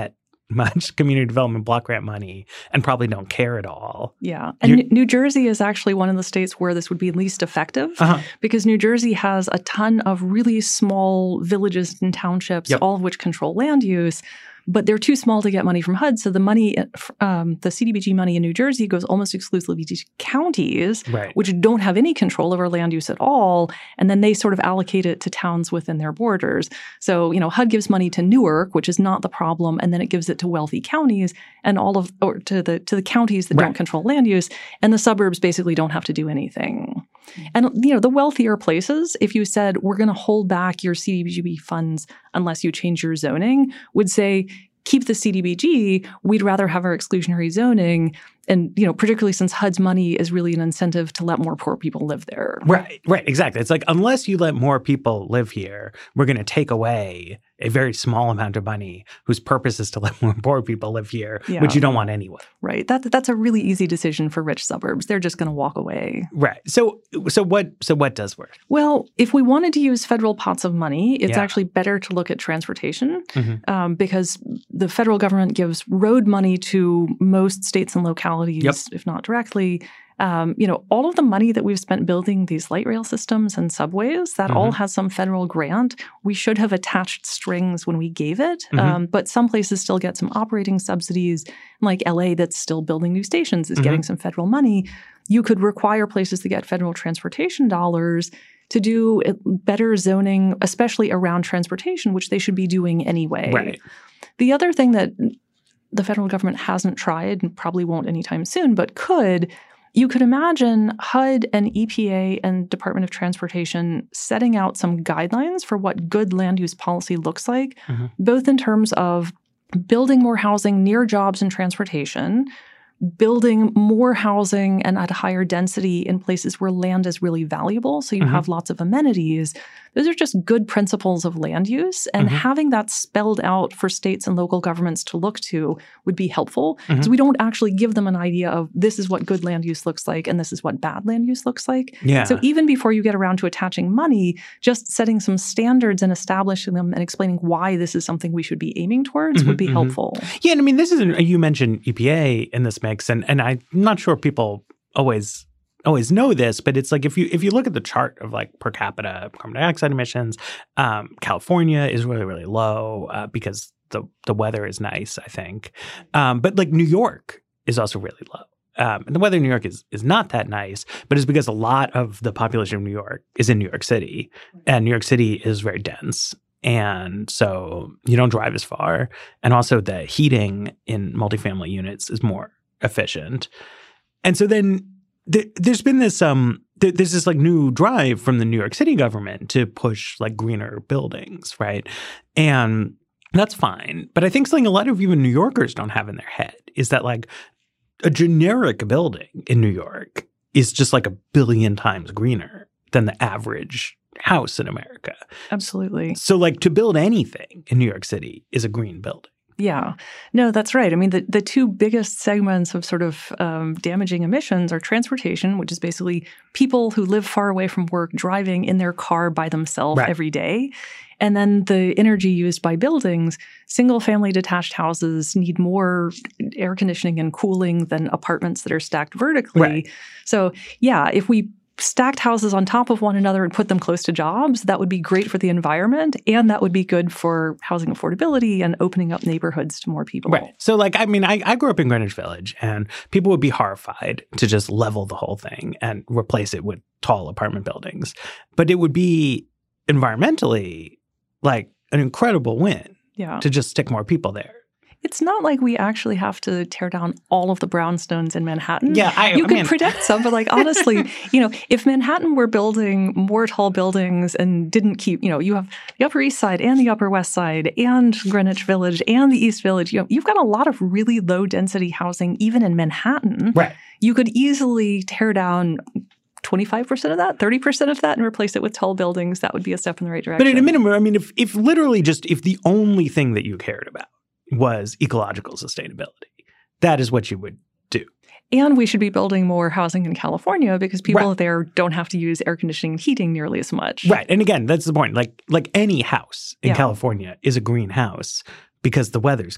much community development block grant money and probably don't care at all. Yeah. And You're, New Jersey is actually one of the states where this would be least effective uh-huh. because New Jersey has a ton of really small villages and townships, yep. all of which control land use. But they're too small to get money from H U D. So the money, um, the C D B G money in New Jersey goes almost exclusively to counties, right. which don't have any control over land use at all. And then they sort of allocate it to towns within their borders. So, you know, H U D gives money to Newark, which is not the problem, and then it gives it to wealthy counties and all of, or to the to the counties that right. don't control land use. And the suburbs basically don't have to do anything. And, you know, the wealthier places, if you said, we're going to hold back your C D B G funds unless you change your zoning, would say, keep the C D B G, we'd rather have our exclusionary zoning. And, you know, particularly since H U D's money is really an incentive to let more poor people live there. Right, right, exactly. It's like, unless you let more people live here, we're going to take away a very small amount of money whose purpose is to let more poor people live here, yeah. which you don't want anyway. Right. That, that's a really easy decision for rich suburbs. They're just going to walk away. Right. So so what so what does work? Well, if we wanted to use federal pots of money, it's yeah. actually better to look at transportation mm-hmm. um, because the federal government gives road money to most states and localities, yep. if not directly. Um, you know, all of the money that we've spent building these light rail systems and subways, that mm-hmm. all has some federal grant. We should have attached strings when we gave it. Mm-hmm. Um, but some places still get some operating subsidies. Like L A, that's still building new stations, is mm-hmm. getting some federal money. You could require places to get federal transportation dollars to do better zoning, especially around transportation, which they should be doing anyway. Right. The other thing that the federal government hasn't tried and probably won't anytime soon, but could, you could imagine H U D and E P A and Department of Transportation setting out some guidelines for what good land use policy looks like, mm-hmm. both in terms of building more housing near jobs and transportation, building more housing and at a higher density in places where land is really valuable, so you mm-hmm. have lots of amenities. Those are just good principles of land use, and mm-hmm. having that spelled out for states and local governments to look to would be helpful. Mm-hmm. So we don't actually give them an idea of this is what good land use looks like and this is what bad land use looks like. Yeah. So even before you get around to attaching money, just setting some standards and establishing them and explaining why this is something we should be aiming towards mm-hmm, would be mm-hmm. helpful. Yeah, and I mean, this is, an, you mentioned E P A in this mix, and, and I'm not sure people always always know this, but it's like if you if you look at the chart of like per capita carbon dioxide emissions, um, California is really, really low uh, because the, the weather is nice, I think. Um, but like New York is also really low. Um, and the weather in New York is is not that nice, but it's because a lot of the population of New York is in New York City. And New York City is very dense. And so you don't drive as far. And also the heating in multifamily units is more efficient. And so then th- there's been this um th- there's this like new drive from the New York City government to push like greener buildings, right? And that's fine. But I think something a lot of even New Yorkers don't have in their head is that like a generic building in New York is just like a billion times greener than the average house in America. Absolutely. So like to build anything in New York City is a green building. Yeah. No, that's right. I mean, the, the two biggest segments of sort of um, damaging emissions are transportation, which is basically people who live far away from work driving in their car by themselves right. every day. And then the energy used by buildings. Single-family detached houses need more air conditioning and cooling than apartments that are stacked vertically. Right. So, yeah, if we stacked houses on top of one another and put them close to jobs, that would be great for the environment, and that would be good for housing affordability and opening up neighborhoods to more people. Right. So, like, I mean, I, I grew up in Greenwich Village, and people would be horrified to just level the whole thing and replace it with tall apartment buildings. But it would be environmentally like an incredible win yeah. to just stick more people there. It's not like we actually have to tear down all of the brownstones in Manhattan. Yeah, I, you I could mean, protect some, but like honestly, you know, if Manhattan were building more tall buildings and didn't keep, you know, you have the Upper East Side and the Upper West Side and Greenwich Village and the East Village, you know, you've got a lot of really low density housing even in Manhattan. Right. You could easily tear down twenty-five percent of that, thirty percent of that, and replace it with tall buildings. That would be a step in the right direction. But at a minimum, I mean, if if literally just if the only thing that you cared about was ecological sustainability, that is what you would do. And we should be building more housing in California because people right. there don't have to use air conditioning and heating nearly as much. Right. And again, that's the point. Like like any house in yeah. California is a green house because the weather's good.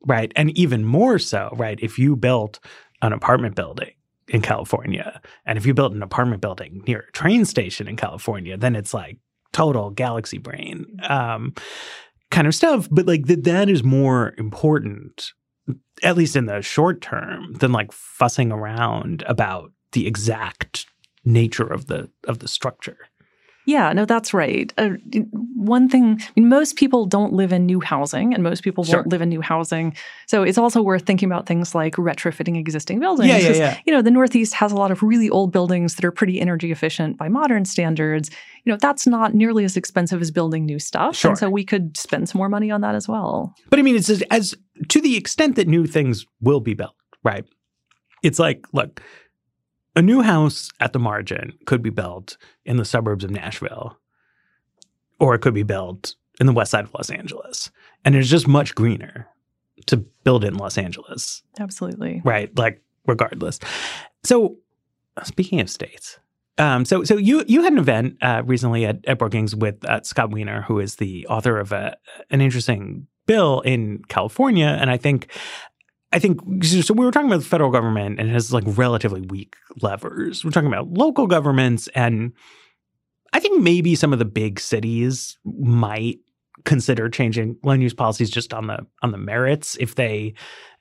right? And even more so, right, if you built an apartment building in California, and if you built an apartment building near a train station in California, then it's like total galaxy brain um, kind of stuff. But like that, that is more important, at least in the short term, than like fussing around about the exact nature of the of the structure. Yeah, no, that's right. Uh, one thing, I mean, most people don't live in new housing, and most people Sure. won't live in new housing. So it's also worth thinking about things like retrofitting existing buildings. Yeah, yeah, 'Cause, yeah. You know, the Northeast has a lot of really old buildings that are pretty energy efficient by modern standards. You know, that's not nearly as expensive as building new stuff. Sure. And so we could spend some more money on that as well. But I mean, it's as, as to the extent that new things will be built, right? It's like, look, a new house at the margin could be built in the suburbs of Nashville, or it could be built in the west side of Los Angeles. And it's just much greener to build it in Los Angeles, Absolutely. right? Like, regardless. So, speaking of states, um, so so you you had an event uh, recently at, at Brookings with uh, Scott Wiener, who is the author of a, an interesting bill in California, and I think. I think, so we were talking about the federal government and it has like relatively weak levers. We're talking about local governments, and I think maybe some of the big cities might consider changing land use policies just on the on the merits if they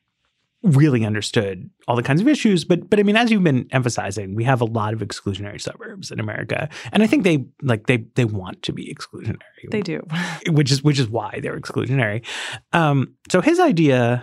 really understood all the kinds of issues. But but I mean, as you've been emphasizing, we have a lot of exclusionary suburbs in America, and I think they like they they want to be exclusionary. They do. which is which is why they're exclusionary. Um, so his idea,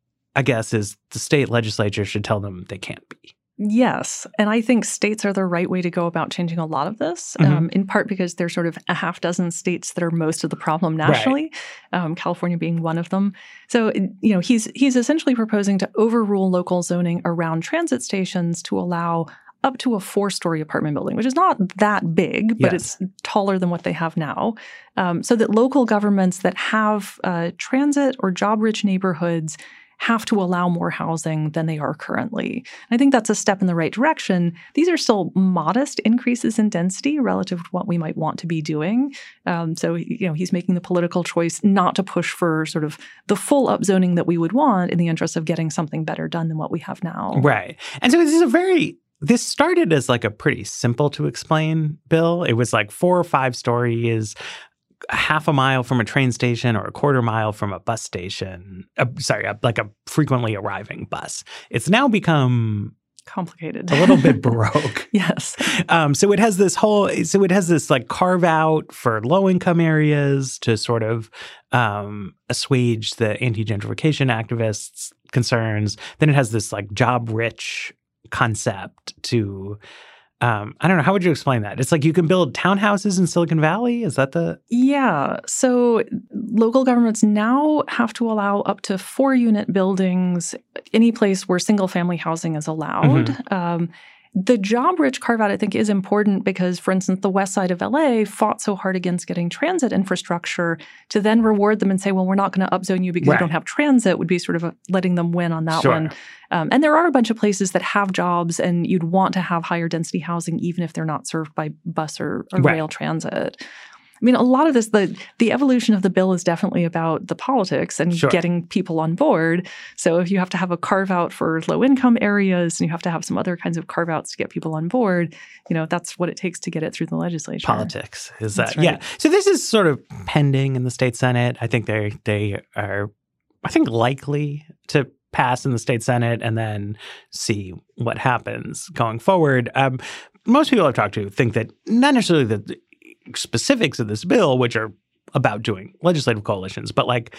I guess, is the state legislature should tell them they can't be. Yes. And I think states are the right way to go about changing a lot of this, Mm-hmm. um, in part because there's sort of a half dozen states that are most of the problem nationally, um, California being one of them. So, you know, he's he's essentially proposing to overrule local zoning around transit stations to allow up to a four-story apartment building, which is not that big, but Yes. it's taller than what they have now, um, so that local governments that have uh, transit or job-rich neighborhoods have to allow more housing than they are currently. I think that's a step in the right direction. These are still modest increases in density relative to what we might want to be doing. Um, so, you know, he's making the political choice not to push for sort of the full upzoning that we would want in the interest of getting something better done than what we have now. Right. And so this is a very, this started as like a pretty simple to explain bill. It was like four or five stories, half a mile from a train station or a quarter mile from a bus station. Uh, sorry, a, like a frequently arriving bus. It's now become Complicated. a little bit baroque. Yes. Um, so it has this whole, so it has this like carve out for low income areas to sort of um, assuage the anti-gentrification activists' concerns. Then it has this like job rich concept to, um, I don't know, how would you explain that? It's like you can build townhouses in Silicon Valley. Is that the? Yeah. So local governments now have to allow up to four unit buildings any place where single family housing is allowed. Mm-hmm. Um, the job rich carve out, I think, is important because, for instance, the west side of L A fought so hard against getting transit infrastructure to then reward them and say, well, we're not going to upzone you because Right. you don't have transit would be sort of a, letting them win on that Sure. one. Um, and there are a bunch of places that have jobs and you'd want to have higher density housing even if they're not served by bus or, or Right. rail transit. I mean, a lot of this, the the evolution of the bill is definitely about the politics and Sure. getting people on board. So if you have to have a carve out for low income areas and you have to have some other kinds of carve outs to get people on board, you know, that's what it takes to get it through the legislature. Politics is that. That's right. Yeah. So this is sort of pending in the state Senate. I think they they are, I think, likely to pass in the state Senate and then see what happens going forward. Um, most people I've talked to think that not necessarily the specifics of this bill, which are about doing legislative coalitions, but like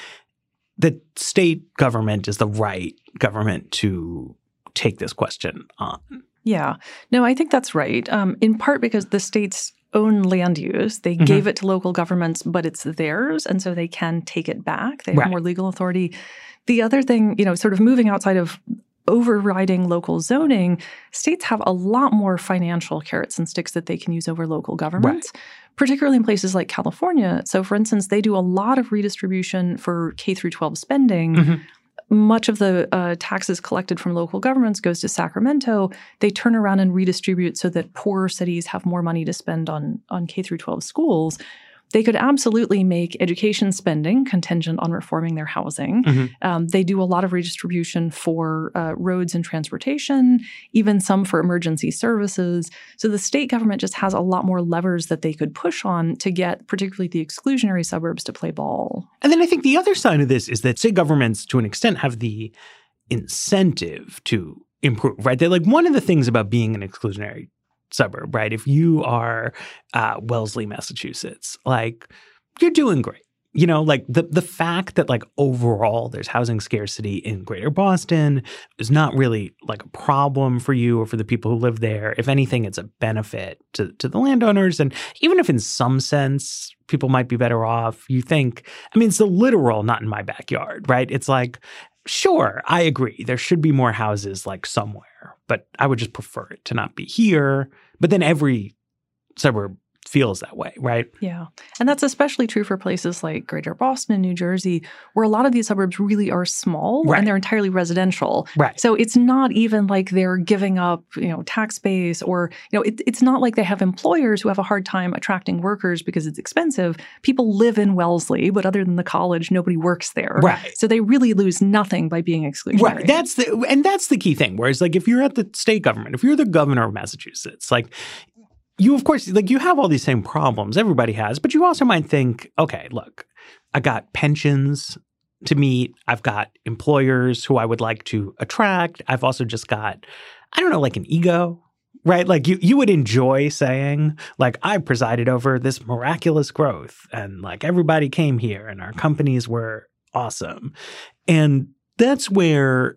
the state government is the right government to take this question on. Yeah. No, I think that's right. Um, in part because the states own land use. They Mhm. gave it to local governments, but it's theirs. And so they can take it back. They have Right. more legal authority. The other thing, you know, sort of moving outside of overriding local zoning, states have a lot more financial carrots and sticks that they can use over local governments, particularly in places like California. So, for instance, they do a lot of redistribution for K through twelve spending. Mhm. Much of the uh, taxes collected from local governments goes to Sacramento. They turn around and redistribute so that poorer cities have more money to spend on, on K through twelve schools. They could absolutely make education spending contingent on reforming their housing. Mm-hmm. Um, they do a lot of redistribution for uh, roads and transportation, even some for emergency services. So the state government just has a lot more levers that they could push on to get particularly the exclusionary suburbs to play ball. And then I think the other side of this is that state governments, to an extent, have the incentive to improve, right? They're like, one of the things about being an exclusionary suburb, right? If you are uh, Wellesley, Massachusetts, like you're doing great. You know, like the the fact that like overall there's housing scarcity in Greater Boston is not really like a problem for you or for the people who live there. If anything, it's a benefit to, to the landowners. And even if in some sense people might be better off, you think, I mean, it's the literal not in my backyard, right? It's like, sure, I agree. There should be more houses like somewhere, but I would just prefer it to not be here. But then every suburb feels that way, right? Yeah. And that's especially true for places like Greater Boston and New Jersey, where a lot of these suburbs really are small right. and they're entirely residential. Right. So it's not even like they're giving up, you know, tax base or, you know, it, it's not like they have employers who have a hard time attracting workers because it's expensive. People live in Wellesley, but other than the college, nobody works there. Right. So they really lose nothing by being exclusionary. Right. That's the, and that's the key thing. Whereas like if you're at the state government, if you're the governor of Massachusetts, like you, of course, like you have all these same problems everybody has, but you also might think, okay, look, I got pensions to meet. I've got employers who I would like to attract. I've also just got, I don't know, like an ego, right? Like you, you would enjoy saying, like, I presided over this miraculous growth and like everybody came here and our companies were awesome. And that's where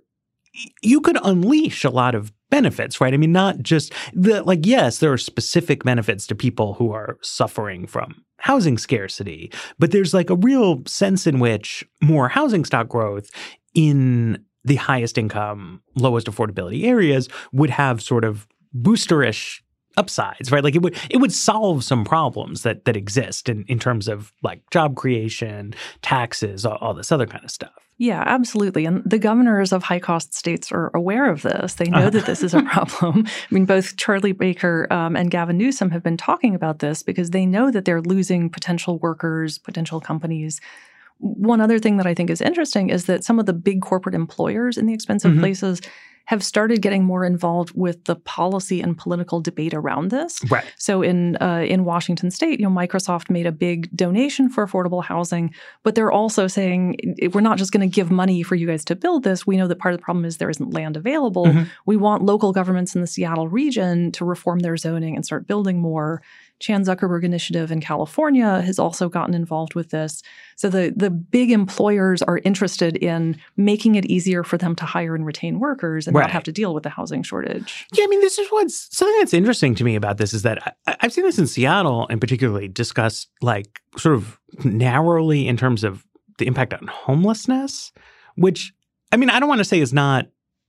you could unleash a lot of benefits, right? I mean, not just the, like, yes, there are specific benefits to people who are suffering from housing scarcity, but there's like a real sense in which more housing stock growth in the highest income, lowest affordability areas would have sort of boosterish upsides, right? Like it would it would solve some problems that that exist in, in terms of like job creation, taxes, all, all this other kind of stuff. Yeah, absolutely. And the governors of high-cost states are aware of this. They know uh-huh. that this is a problem. I mean, both Charlie Baker um, and Gavin Newsom have been talking about this because they know that they're losing potential workers, potential companies. One other thing that I think is interesting is that some of the big corporate employers in the expensive mm-hmm. places have started getting more involved with the policy and political debate around this. Right. So in uh, in Washington State, you know, Microsoft made a big donation for affordable housing, but they're also saying we're not just going to give money for you guys to build this. We know that part of the problem is there isn't land available. Mm-hmm. We want local governments in the Seattle region to reform their zoning and start building more. Chan Zuckerberg Initiative in California has also gotten involved with this. So the, the big employers are interested in making it easier for them to hire and retain workers and right. not have to deal with the housing shortage. Yeah, I mean, this is what's something that's interesting to me about this is that I, I've seen this in Seattle and particularly discussed like sort of narrowly in terms of the impact on homelessness, which, I mean, I don't want to say is not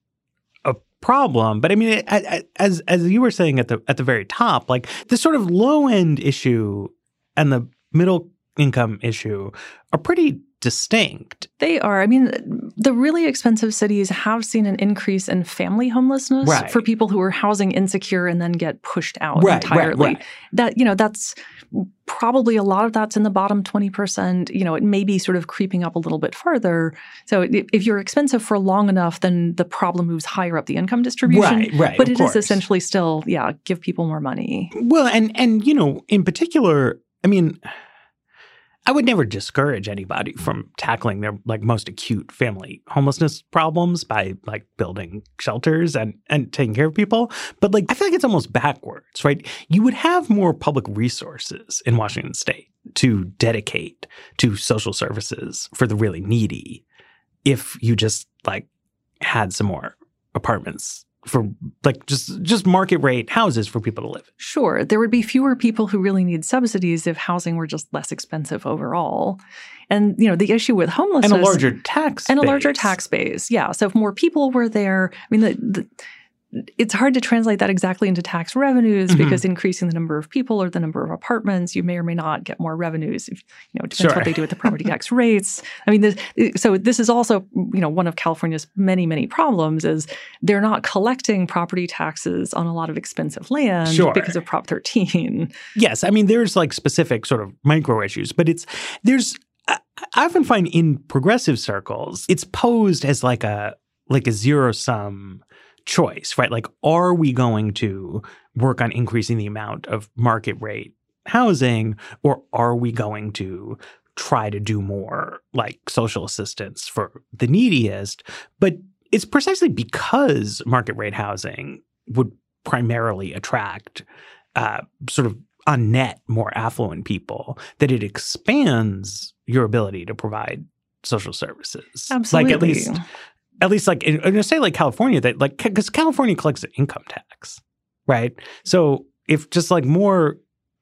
problem, but I mean, it, it, as as you were saying at the at the very top, like the sort of low end issue and the middle income issue are pretty distinct. They are. I mean, the really expensive cities have seen an increase in family homelessness right. for people who are housing insecure and then get pushed out right, entirely. Right, right. That, you know, that's probably a lot of that's in the bottom twenty percent. You know, it may be sort of creeping up a little bit further. So if you're expensive for long enough, then the problem moves higher up the income distribution. Right, right. But it course. is essentially still, yeah, give people more money. Well, and and, you know, in particular, I mean, I would never discourage anybody from tackling their like most acute family homelessness problems by like building shelters and, and taking care of people. But like, I feel like it's almost backwards, right? You would have more public resources in Washington State to dedicate to social services for the really needy if you just like had some more apartments for like just just market rate houses for people to live in. Sure. There would be fewer people who really need subsidies if housing were just less expensive overall. And, you know, the issue with homelessness... And a larger tax And base. a larger tax base, yeah. So if more people were there, I mean, the, the it's hard to translate that exactly into tax revenues Mm-hmm. because increasing the number of people or the number of apartments, you may or may not get more revenues. If, you know, it depends Sure. what they do with the property tax rates. I mean, this, so this is also, you know, one of California's many, many problems is they're not collecting property taxes on a lot of expensive land Sure. because of Prop thirteen. Yes, I mean, there's like specific sort of micro issues, but it's there's I I often find in progressive circles, it's posed as like a like a zero sum choice, right? Like, are we going to work on increasing the amount of market rate housing, or are we going to try to do more like social assistance for the neediest? But it's precisely because market rate housing would primarily attract uh, sort of on net more affluent people that it expands your ability to provide social services. Absolutely. Like at least, at least like in, in a state like California, that like because California collects an income tax, right? So if just like more,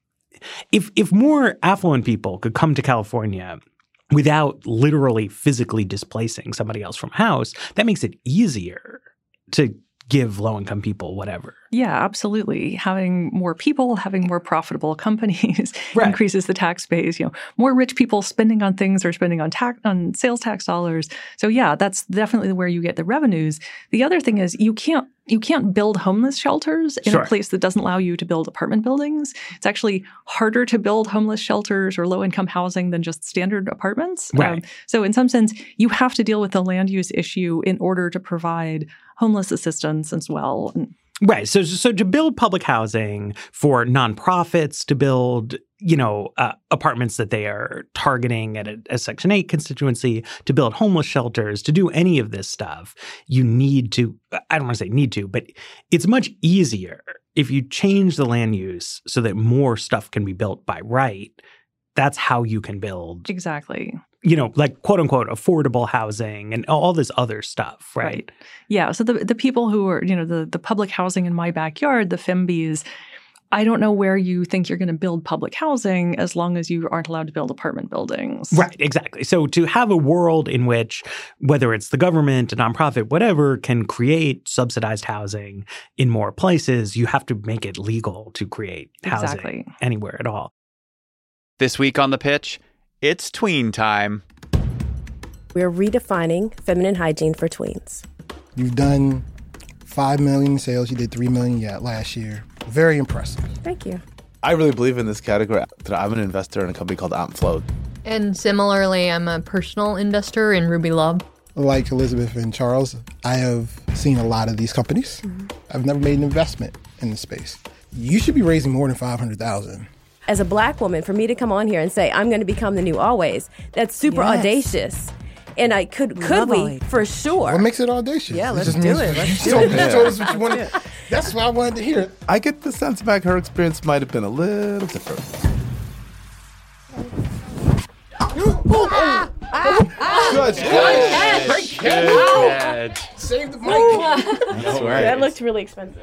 if if more affluent people could come to California without literally physically displacing somebody else from a house, that makes it easier to give low-income people whatever. Yeah, absolutely. Having more people, having more profitable companies Right. increases the tax base. You know, more rich people spending on things or spending on tax on sales tax dollars. So yeah, that's definitely where you get the revenues. The other thing is you can't you can't build homeless shelters in Sure. a place that doesn't allow you to build apartment buildings. It's actually harder to build homeless shelters or low-income housing than just standard apartments. Right. Um, so in some sense, you have to deal with the land use issue in order to provide homeless assistance as well. And Right. So, so to build public housing for nonprofits, to build, you know, uh, apartments that they are targeting at a, a Section eight constituency, to build homeless shelters, to do any of this stuff, you need to, I don't want to say need to, but it's much easier if you change the land use so that more stuff can be built by right. That's how you can build, exactly. you know, like quote unquote affordable housing and all this other stuff, right? Right. Yeah. So the the people who are, you know, the, the public housing in my backyard, the FIMBYs, I don't know where you think you're going to build public housing as long as you aren't allowed to build apartment buildings. Right, exactly. So to have a world in which, whether it's the government, a nonprofit, whatever, can create subsidized housing in more places, you have to make it legal to create housing Exactly. anywhere at all. This week on The Pitch, it's tween time. We're redefining feminine hygiene for tweens. You've done five million in sales. You did three million yet last year. Very impressive. Thank you. I really believe in this category. I'm an investor in a company called AmpFloat. And similarly, I'm a personal investor in Ruby Love. Like Elizabeth and Charles, I have seen a lot of these companies. Mm-hmm. I've never made an investment in the space. You should be raising more than five hundred thousand dollars. As a Black woman, for me to come on here and say, I'm going to become the new Always, that's super Yes. audacious. And I could, could we? Always. For sure. What makes it audacious? Yeah, It let's just do means it. Let's you do told- it. you told us what you wanted. That's what I wanted to hear. I get the sense back her experience might have been a little different. Good. Good. Save the mic. That's right. That looked really expensive.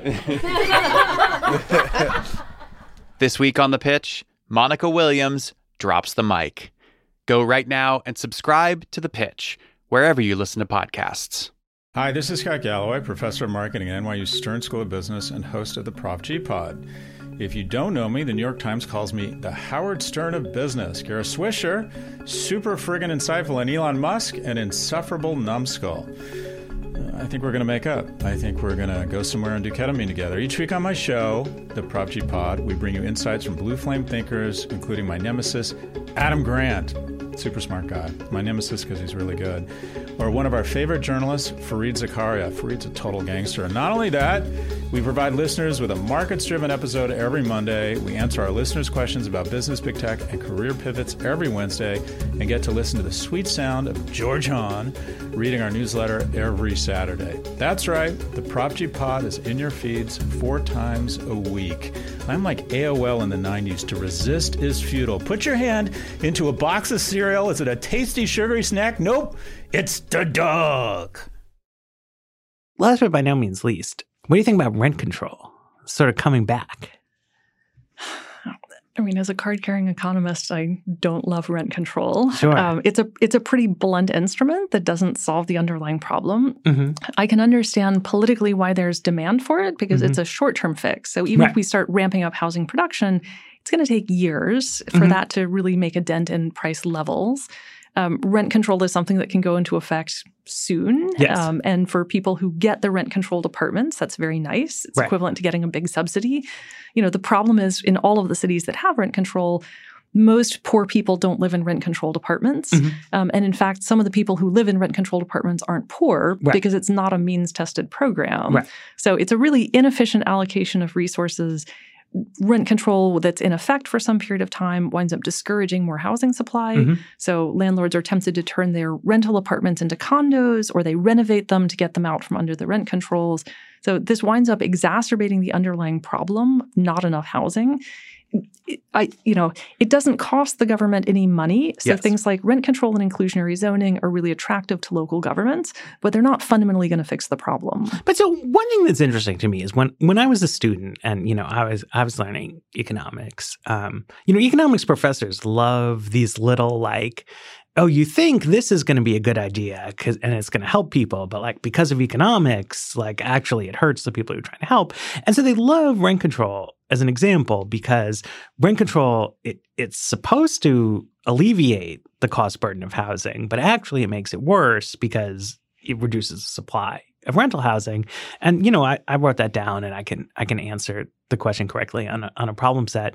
This week on The Pitch, Monica Williams drops the mic. Go right now and subscribe to The Pitch, wherever you listen to podcasts. Hi, this is Scott Galloway, professor of marketing at N Y U Stern School of Business and host of the Prop G Pod. If you don't know me, the New York Times calls me the Howard Stern of business. Kara Swisher, super friggin' insightful, and Elon Musk, an insufferable numbskull. I think we're going to make up. I think we're going to go somewhere and do ketamine together. Each week on my show, the Prop G Pod, we bring you insights from blue flame thinkers, including my nemesis, Adam Grant. Super smart guy. My nemesis because he's really good. Or one of our favorite journalists, Fareed Zakaria. Fareed's a total gangster. And not only that, we provide listeners with a markets-driven episode every Monday. We answer our listeners' questions about business, big tech, and career pivots every Wednesday, and get to listen to the sweet sound of George Hahn reading our newsletter every Saturday. That's right. The Prop G Pod is in your feeds four times a week. I'm like A O L in the nineties. To resist is futile. Put your hand into a box of cereal. Is it a tasty, sugary snack? Nope. It's the dog. Last but by no means least, what do you think about rent control sort of coming back? I mean, as a card-carrying economist, I don't love rent control. Sure. Um, it's a it's a pretty blunt instrument that doesn't solve the underlying problem. Mm-hmm. I can understand politically why there's demand for it because Mm-hmm. it's a short-term fix. So even Right. if we start ramping up housing production, it's going to take years for Mhm. that to really make a dent in price levels. Um, rent control is something that can go into effect soon. Yes. Um, and for people who get the rent-controlled apartments, that's very nice. It's Right. equivalent to getting a big subsidy. You know, the problem is in all of the cities that have rent control, most poor people don't live in rent-controlled apartments. Mhm. Um, and in fact, some of the people who live in rent-controlled apartments aren't poor Right. because it's not a means-tested program. Right. So it's a really inefficient allocation of resources. Rent control that's in effect for some period of time winds up discouraging more housing supply. Mhm. So landlords are tempted to turn their rental apartments into condos, or they renovate them to get them out from under the rent controls. So this winds up exacerbating the underlying problem, not enough housing. It, I, you know, it doesn't cost the government any money. So Yes. things like rent control and inclusionary zoning are really attractive to local governments, but they're not fundamentally going to fix the problem. But so one thing that's interesting to me is when when I was a student and, you know, I was I was learning economics, um, you know, economics professors love these little like, oh, you think this is going to be a good idea 'cause, and it's going to help people, but like because of economics, like actually it hurts the people you're trying to help. And so they love rent control as an example because rent control, it, it's supposed to alleviate the cost burden of housing, but actually it makes it worse because it reduces the supply of rental housing. And, you know, I, I wrote that down and I can I can answer the question correctly on a, on a problem set.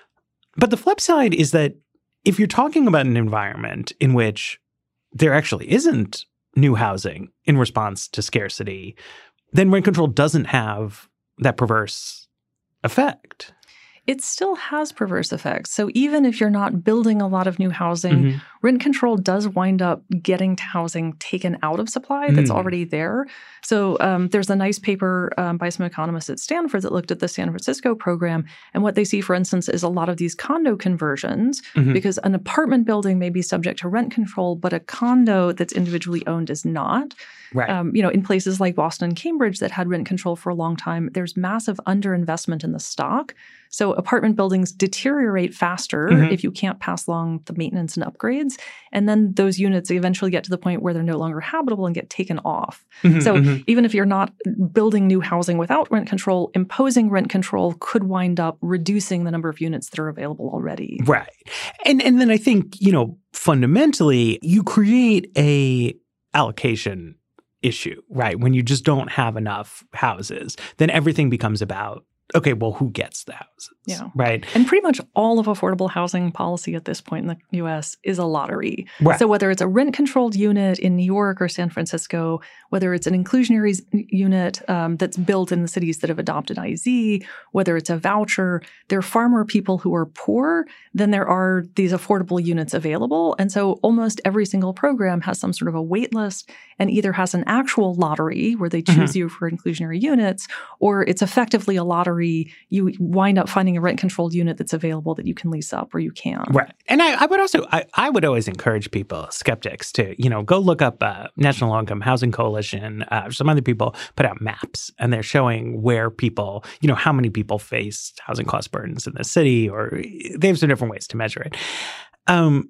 But the flip side is that if you're talking about an environment in which there actually isn't new housing in response to scarcity, then rent control doesn't have that perverse effect. It still has perverse effects. So even if you're not building a lot of new housing, Mhm. rent control does wind up getting to housing taken out of supply that's Mm. already there. So um, there's a nice paper um, by some economists at Stanford that looked at the San Francisco program. And what they see, for instance, is a lot of these condo conversions Mhm. because an apartment building may be subject to rent control, but a condo that's individually owned is not. Right. Um, you know, in places like Boston and Cambridge that had rent control for a long time, there's massive underinvestment in the stock. So apartment buildings deteriorate faster Mhm. if you can't pass along the maintenance and upgrades. And then those units eventually get to the point where they're no longer habitable and get taken off. Mhm, So mhm. even if you're not building new housing without rent control, imposing rent control could wind up reducing the number of units that are available already. Right. And and then I think, you know, fundamentally, you create a allocation issue, right? When you just don't have enough houses, then everything becomes about, okay, well, who gets the houses? Yeah. Right. And pretty much all of affordable housing policy at this point in the U S is a lottery. Right. So whether it's a rent-controlled unit in New York or San Francisco, whether it's an inclusionary unit um, that's built in the cities that have adopted I Z, whether it's a voucher, there are far more people who are poor than there are these affordable units available. And so almost every single program has some sort of a wait list and either has an actual lottery where they choose Mhm. you for inclusionary units, or it's effectively a lottery. You wind up finding a rent-controlled unit that's available that you can lease up or you can't. Right. And I, I would also, I, I would always encourage people, skeptics, to, you know, go look up uh, National Low Income Housing Coalition. Uh, some other people put out maps and they're showing where people, you know, how many people face housing cost burdens in the city, or they have some different ways to measure it. Um,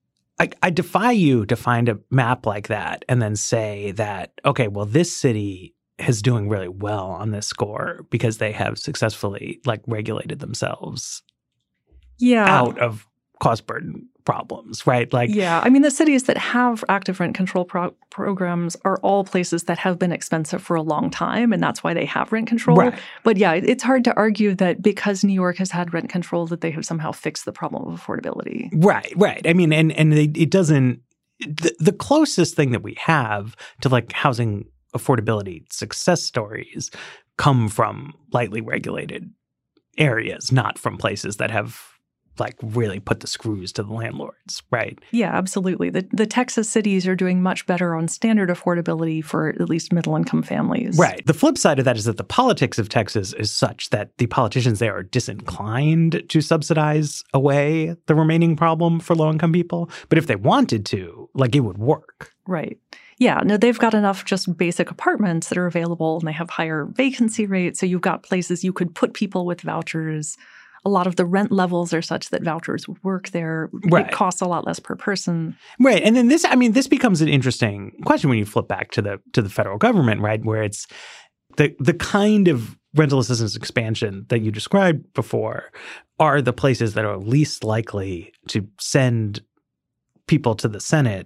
I, I defy you to find a map like that and then say that, okay, well, this city is doing really well on this score because they have successfully like regulated themselves Yeah. out of cost burden problems, right? Like, Yeah. I mean, the cities that have active rent control pro- programs are all places that have been expensive for a long time, and that's why they have rent control. Right. But yeah, it- it's hard to argue that because New York has had rent control that they have somehow fixed the problem of affordability. right, right. I mean, and and it, it doesn't. The, the closest thing that we have to like housing affordability success stories come from lightly regulated areas, not from places that have like really put the screws to the landlords, right? Yeah, absolutely. The the Texas cities are doing much better on standard affordability for at least middle income families. Right. The flip side of that is that the politics of Texas is such that the politicians there are disinclined to subsidize away the remaining problem for low income people. But if they wanted to, like, it would work. Right. Yeah, no, they've got enough just basic apartments that are available and they have higher vacancy rates. So you've got places you could put people with vouchers a lot of the rent levels are such that vouchers work there. Right. It costs a lot less per person. Right. And then this, I mean, this becomes an interesting question when you flip back to the to the federal government, right? Where it's the the kind of rental assistance expansion that you described before are the places that are least likely to send people to the Senate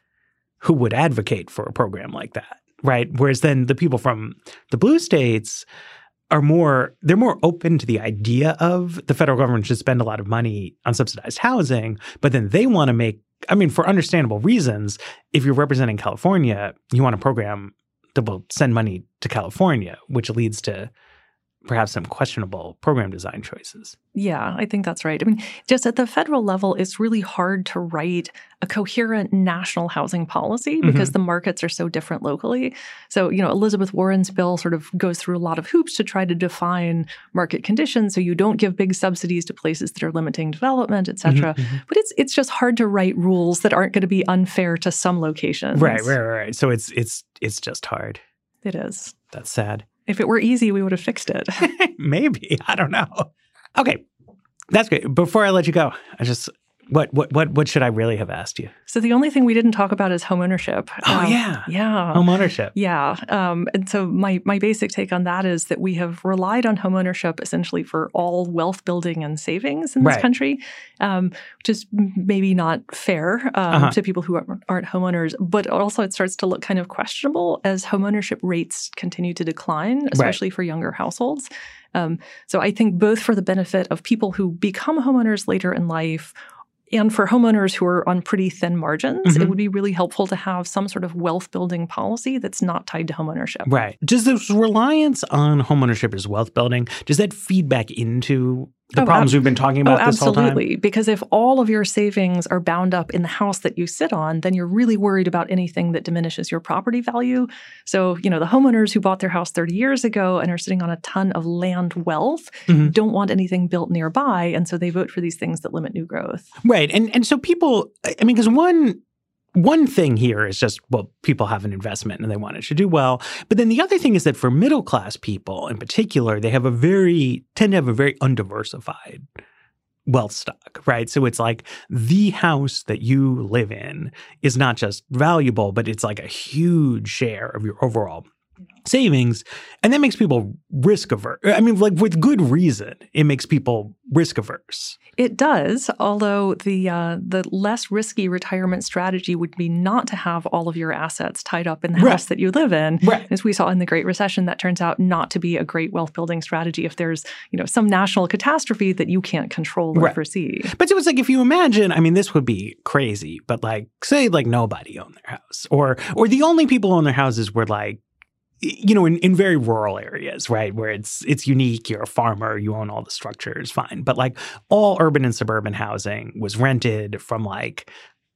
who would advocate for a program like that, right? Whereas then the people from the blue states are more, they're more open to the idea of the federal government should spend a lot of money on subsidized housing, but then they want to make, I mean, for understandable reasons, if you're representing California, you want a program that will send money to California, which leads to perhaps some questionable program design choices. Yeah, I think that's right. I mean, just at the federal level, it's really hard to write a coherent national housing policy because mm-hmm. the markets are so different locally. So, you know, Elizabeth Warren's bill sort of goes through a lot of hoops to try to define market conditions so you don't give big subsidies to places that are limiting development, et cetera. Mm-hmm. But it's it's just hard to write rules that aren't going to be unfair to some locations. Right, right, right. So it's it's it's just hard. It is. That's sad. If it were easy, we would have fixed it. Maybe. I don't know. Okay. That's great. Before I let you go, I just what what what what should I really have asked you? So the only thing we didn't talk about is homeownership. Oh um, yeah. Yeah. Homeownership. Yeah. Um, and so my my basic take on that is that we have relied on homeownership essentially for all wealth building and savings in this right. country, um, which is maybe not fair um, uh-huh. to people who aren't, aren't homeowners. But also it starts to look kind of questionable as homeownership rates continue to decline, especially right. for younger households. Um, so I think both for the benefit of people who become homeowners later in life and for homeowners who are on pretty thin margins, mm-hmm. it would be really helpful to have some sort of wealth building policy that's not tied to homeownership. Right. Does this reliance on homeownership as wealth building, does that feed back into the oh, problems ab- we've been talking about oh, this whole time? Absolutely. Because if all of your savings are bound up in the house that you sit on, then you're really worried about anything that diminishes your property value. So, you know, the homeowners who bought their house thirty years ago and are sitting on a ton of land wealth mm-hmm. don't want anything built nearby. And so they vote for these things that limit new growth. Right. And and so people, I mean, because one One thing here is just, well, people have an investment and they want it to do well. But then the other thing is that for middle class people in particular, they have a very, tend to have a very undiversified wealth stock, right? So it's like the house that you live in is not just valuable, but it's like a huge share of your overall savings. And that makes people risk averse. I mean, like with good reason, it makes people risk averse. It does, although the uh, the less risky retirement strategy would be not to have all of your assets tied up in the right. house that you live in. Right. As we saw in the Great Recession, that turns out not to be a great wealth building strategy if there's, you know, some national catastrophe that you can't control or right. foresee. But so it's like if you imagine, I mean, this would be crazy, but like say like nobody owned their house, or or the only people who own their houses were like, you know, in, in very rural areas, right, where it's it's unique, you're a farmer, you own all the structures, fine. But like all urban and suburban housing was rented from like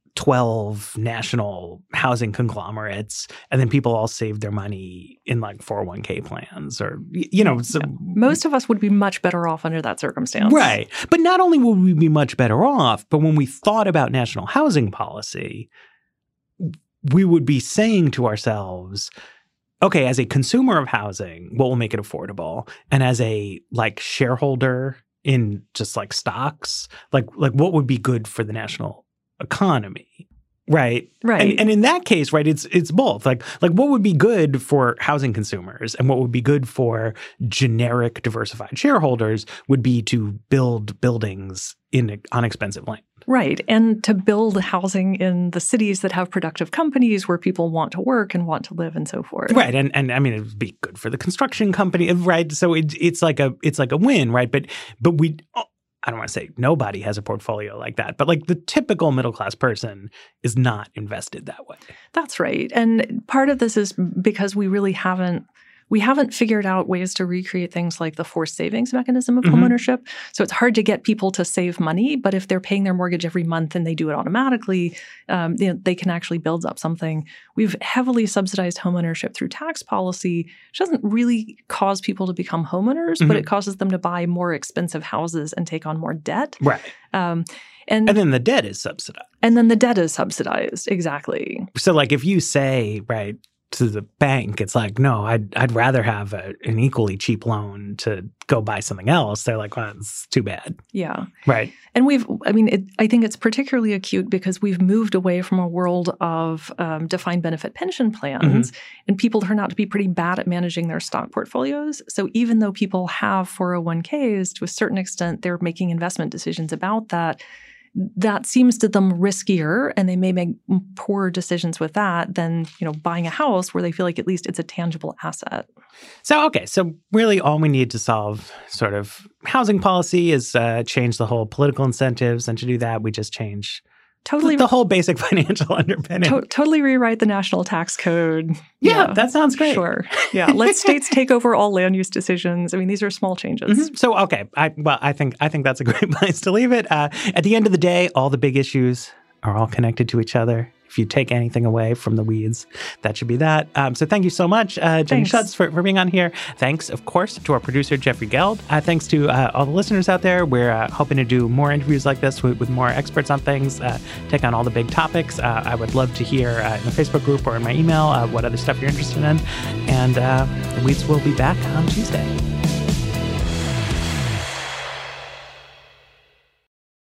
twelve national housing conglomerates, and then people all saved their money in like four oh one k plans or, you know. So, yeah. Most of us would be much better off under that circumstance. Right. But not only would we be much better off, but when we thought about national housing policy, we would be saying to ourselves, okay, as a consumer of housing, what will make it affordable? And as a like shareholder in just like stocks, like like what would be good for the national economy? Right. Right. And, and in that case, right, it's it's both. Like like what would be good for housing consumers and what would be good for generic diversified shareholders would be to build buildings in on expensive land. Right. And to build housing in the cities that have productive companies where people want to work and want to live and so forth. Right. And and I mean, it would be good for the construction company. Right. So it, it's like a it's like a win. Right. But but we I don't want to say nobody has a portfolio like that, but like the typical middle class person is not invested that way. That's right. And part of this is because we really haven't We haven't figured out ways to recreate things like the forced savings mechanism of mm-hmm. homeownership. So it's hard to get people to save money, but if they're paying their mortgage every month and they do it automatically, um, you know, they can actually build up something. We've heavily subsidized homeownership through tax policy, which doesn't really cause people to become homeowners, mm-hmm. but it causes them to buy more expensive houses and take on more debt. Right. Um, and, and then the debt is subsidized. And then the debt is subsidized, exactly. So like if you say, right, to the bank, it's like, no, I'd I'd rather have a, an equally cheap loan to go buy something else. They're like, well, it's too bad. Yeah. Right. And we've, I mean, it, I think it's particularly acute because we've moved away from a world of um, defined benefit pension plans, mm-hmm. and people turn out to be pretty bad at managing their stock portfolios. So even though people have four oh one k's, to a certain extent, they're making investment decisions about that. That seems to them riskier, and they may make poor decisions with that than, you know, buying a house where they feel like at least it's a tangible asset. So, okay, so really all we need to solve sort of housing policy is uh, change the whole political incentives, and to do that, we just change Totally, the whole basic financial underpinning. To- totally rewrite the national tax code. Yeah, yeah, that sounds great. Sure. Yeah, let states take over all land use decisions. I mean, these are small changes. Mm-hmm. So, okay, I, well, I think I think that's a great place to leave it. Uh, at the end of the day, all the big issues are all connected to each other. If you take anything away from the weeds, that should be that. Um, so thank you so much, uh, Jenny Schuetz, for, for being on here. Thanks, of course, to our producer, Jeffrey Geld. Uh, thanks to uh, all the listeners out there. We're uh, hoping to do more interviews like this with, with more experts on things, uh, take on all the big topics. Uh, I would love to hear uh, in the Facebook group or in my email uh, what other stuff you're interested in. And uh, the Weeds will be back on Tuesday.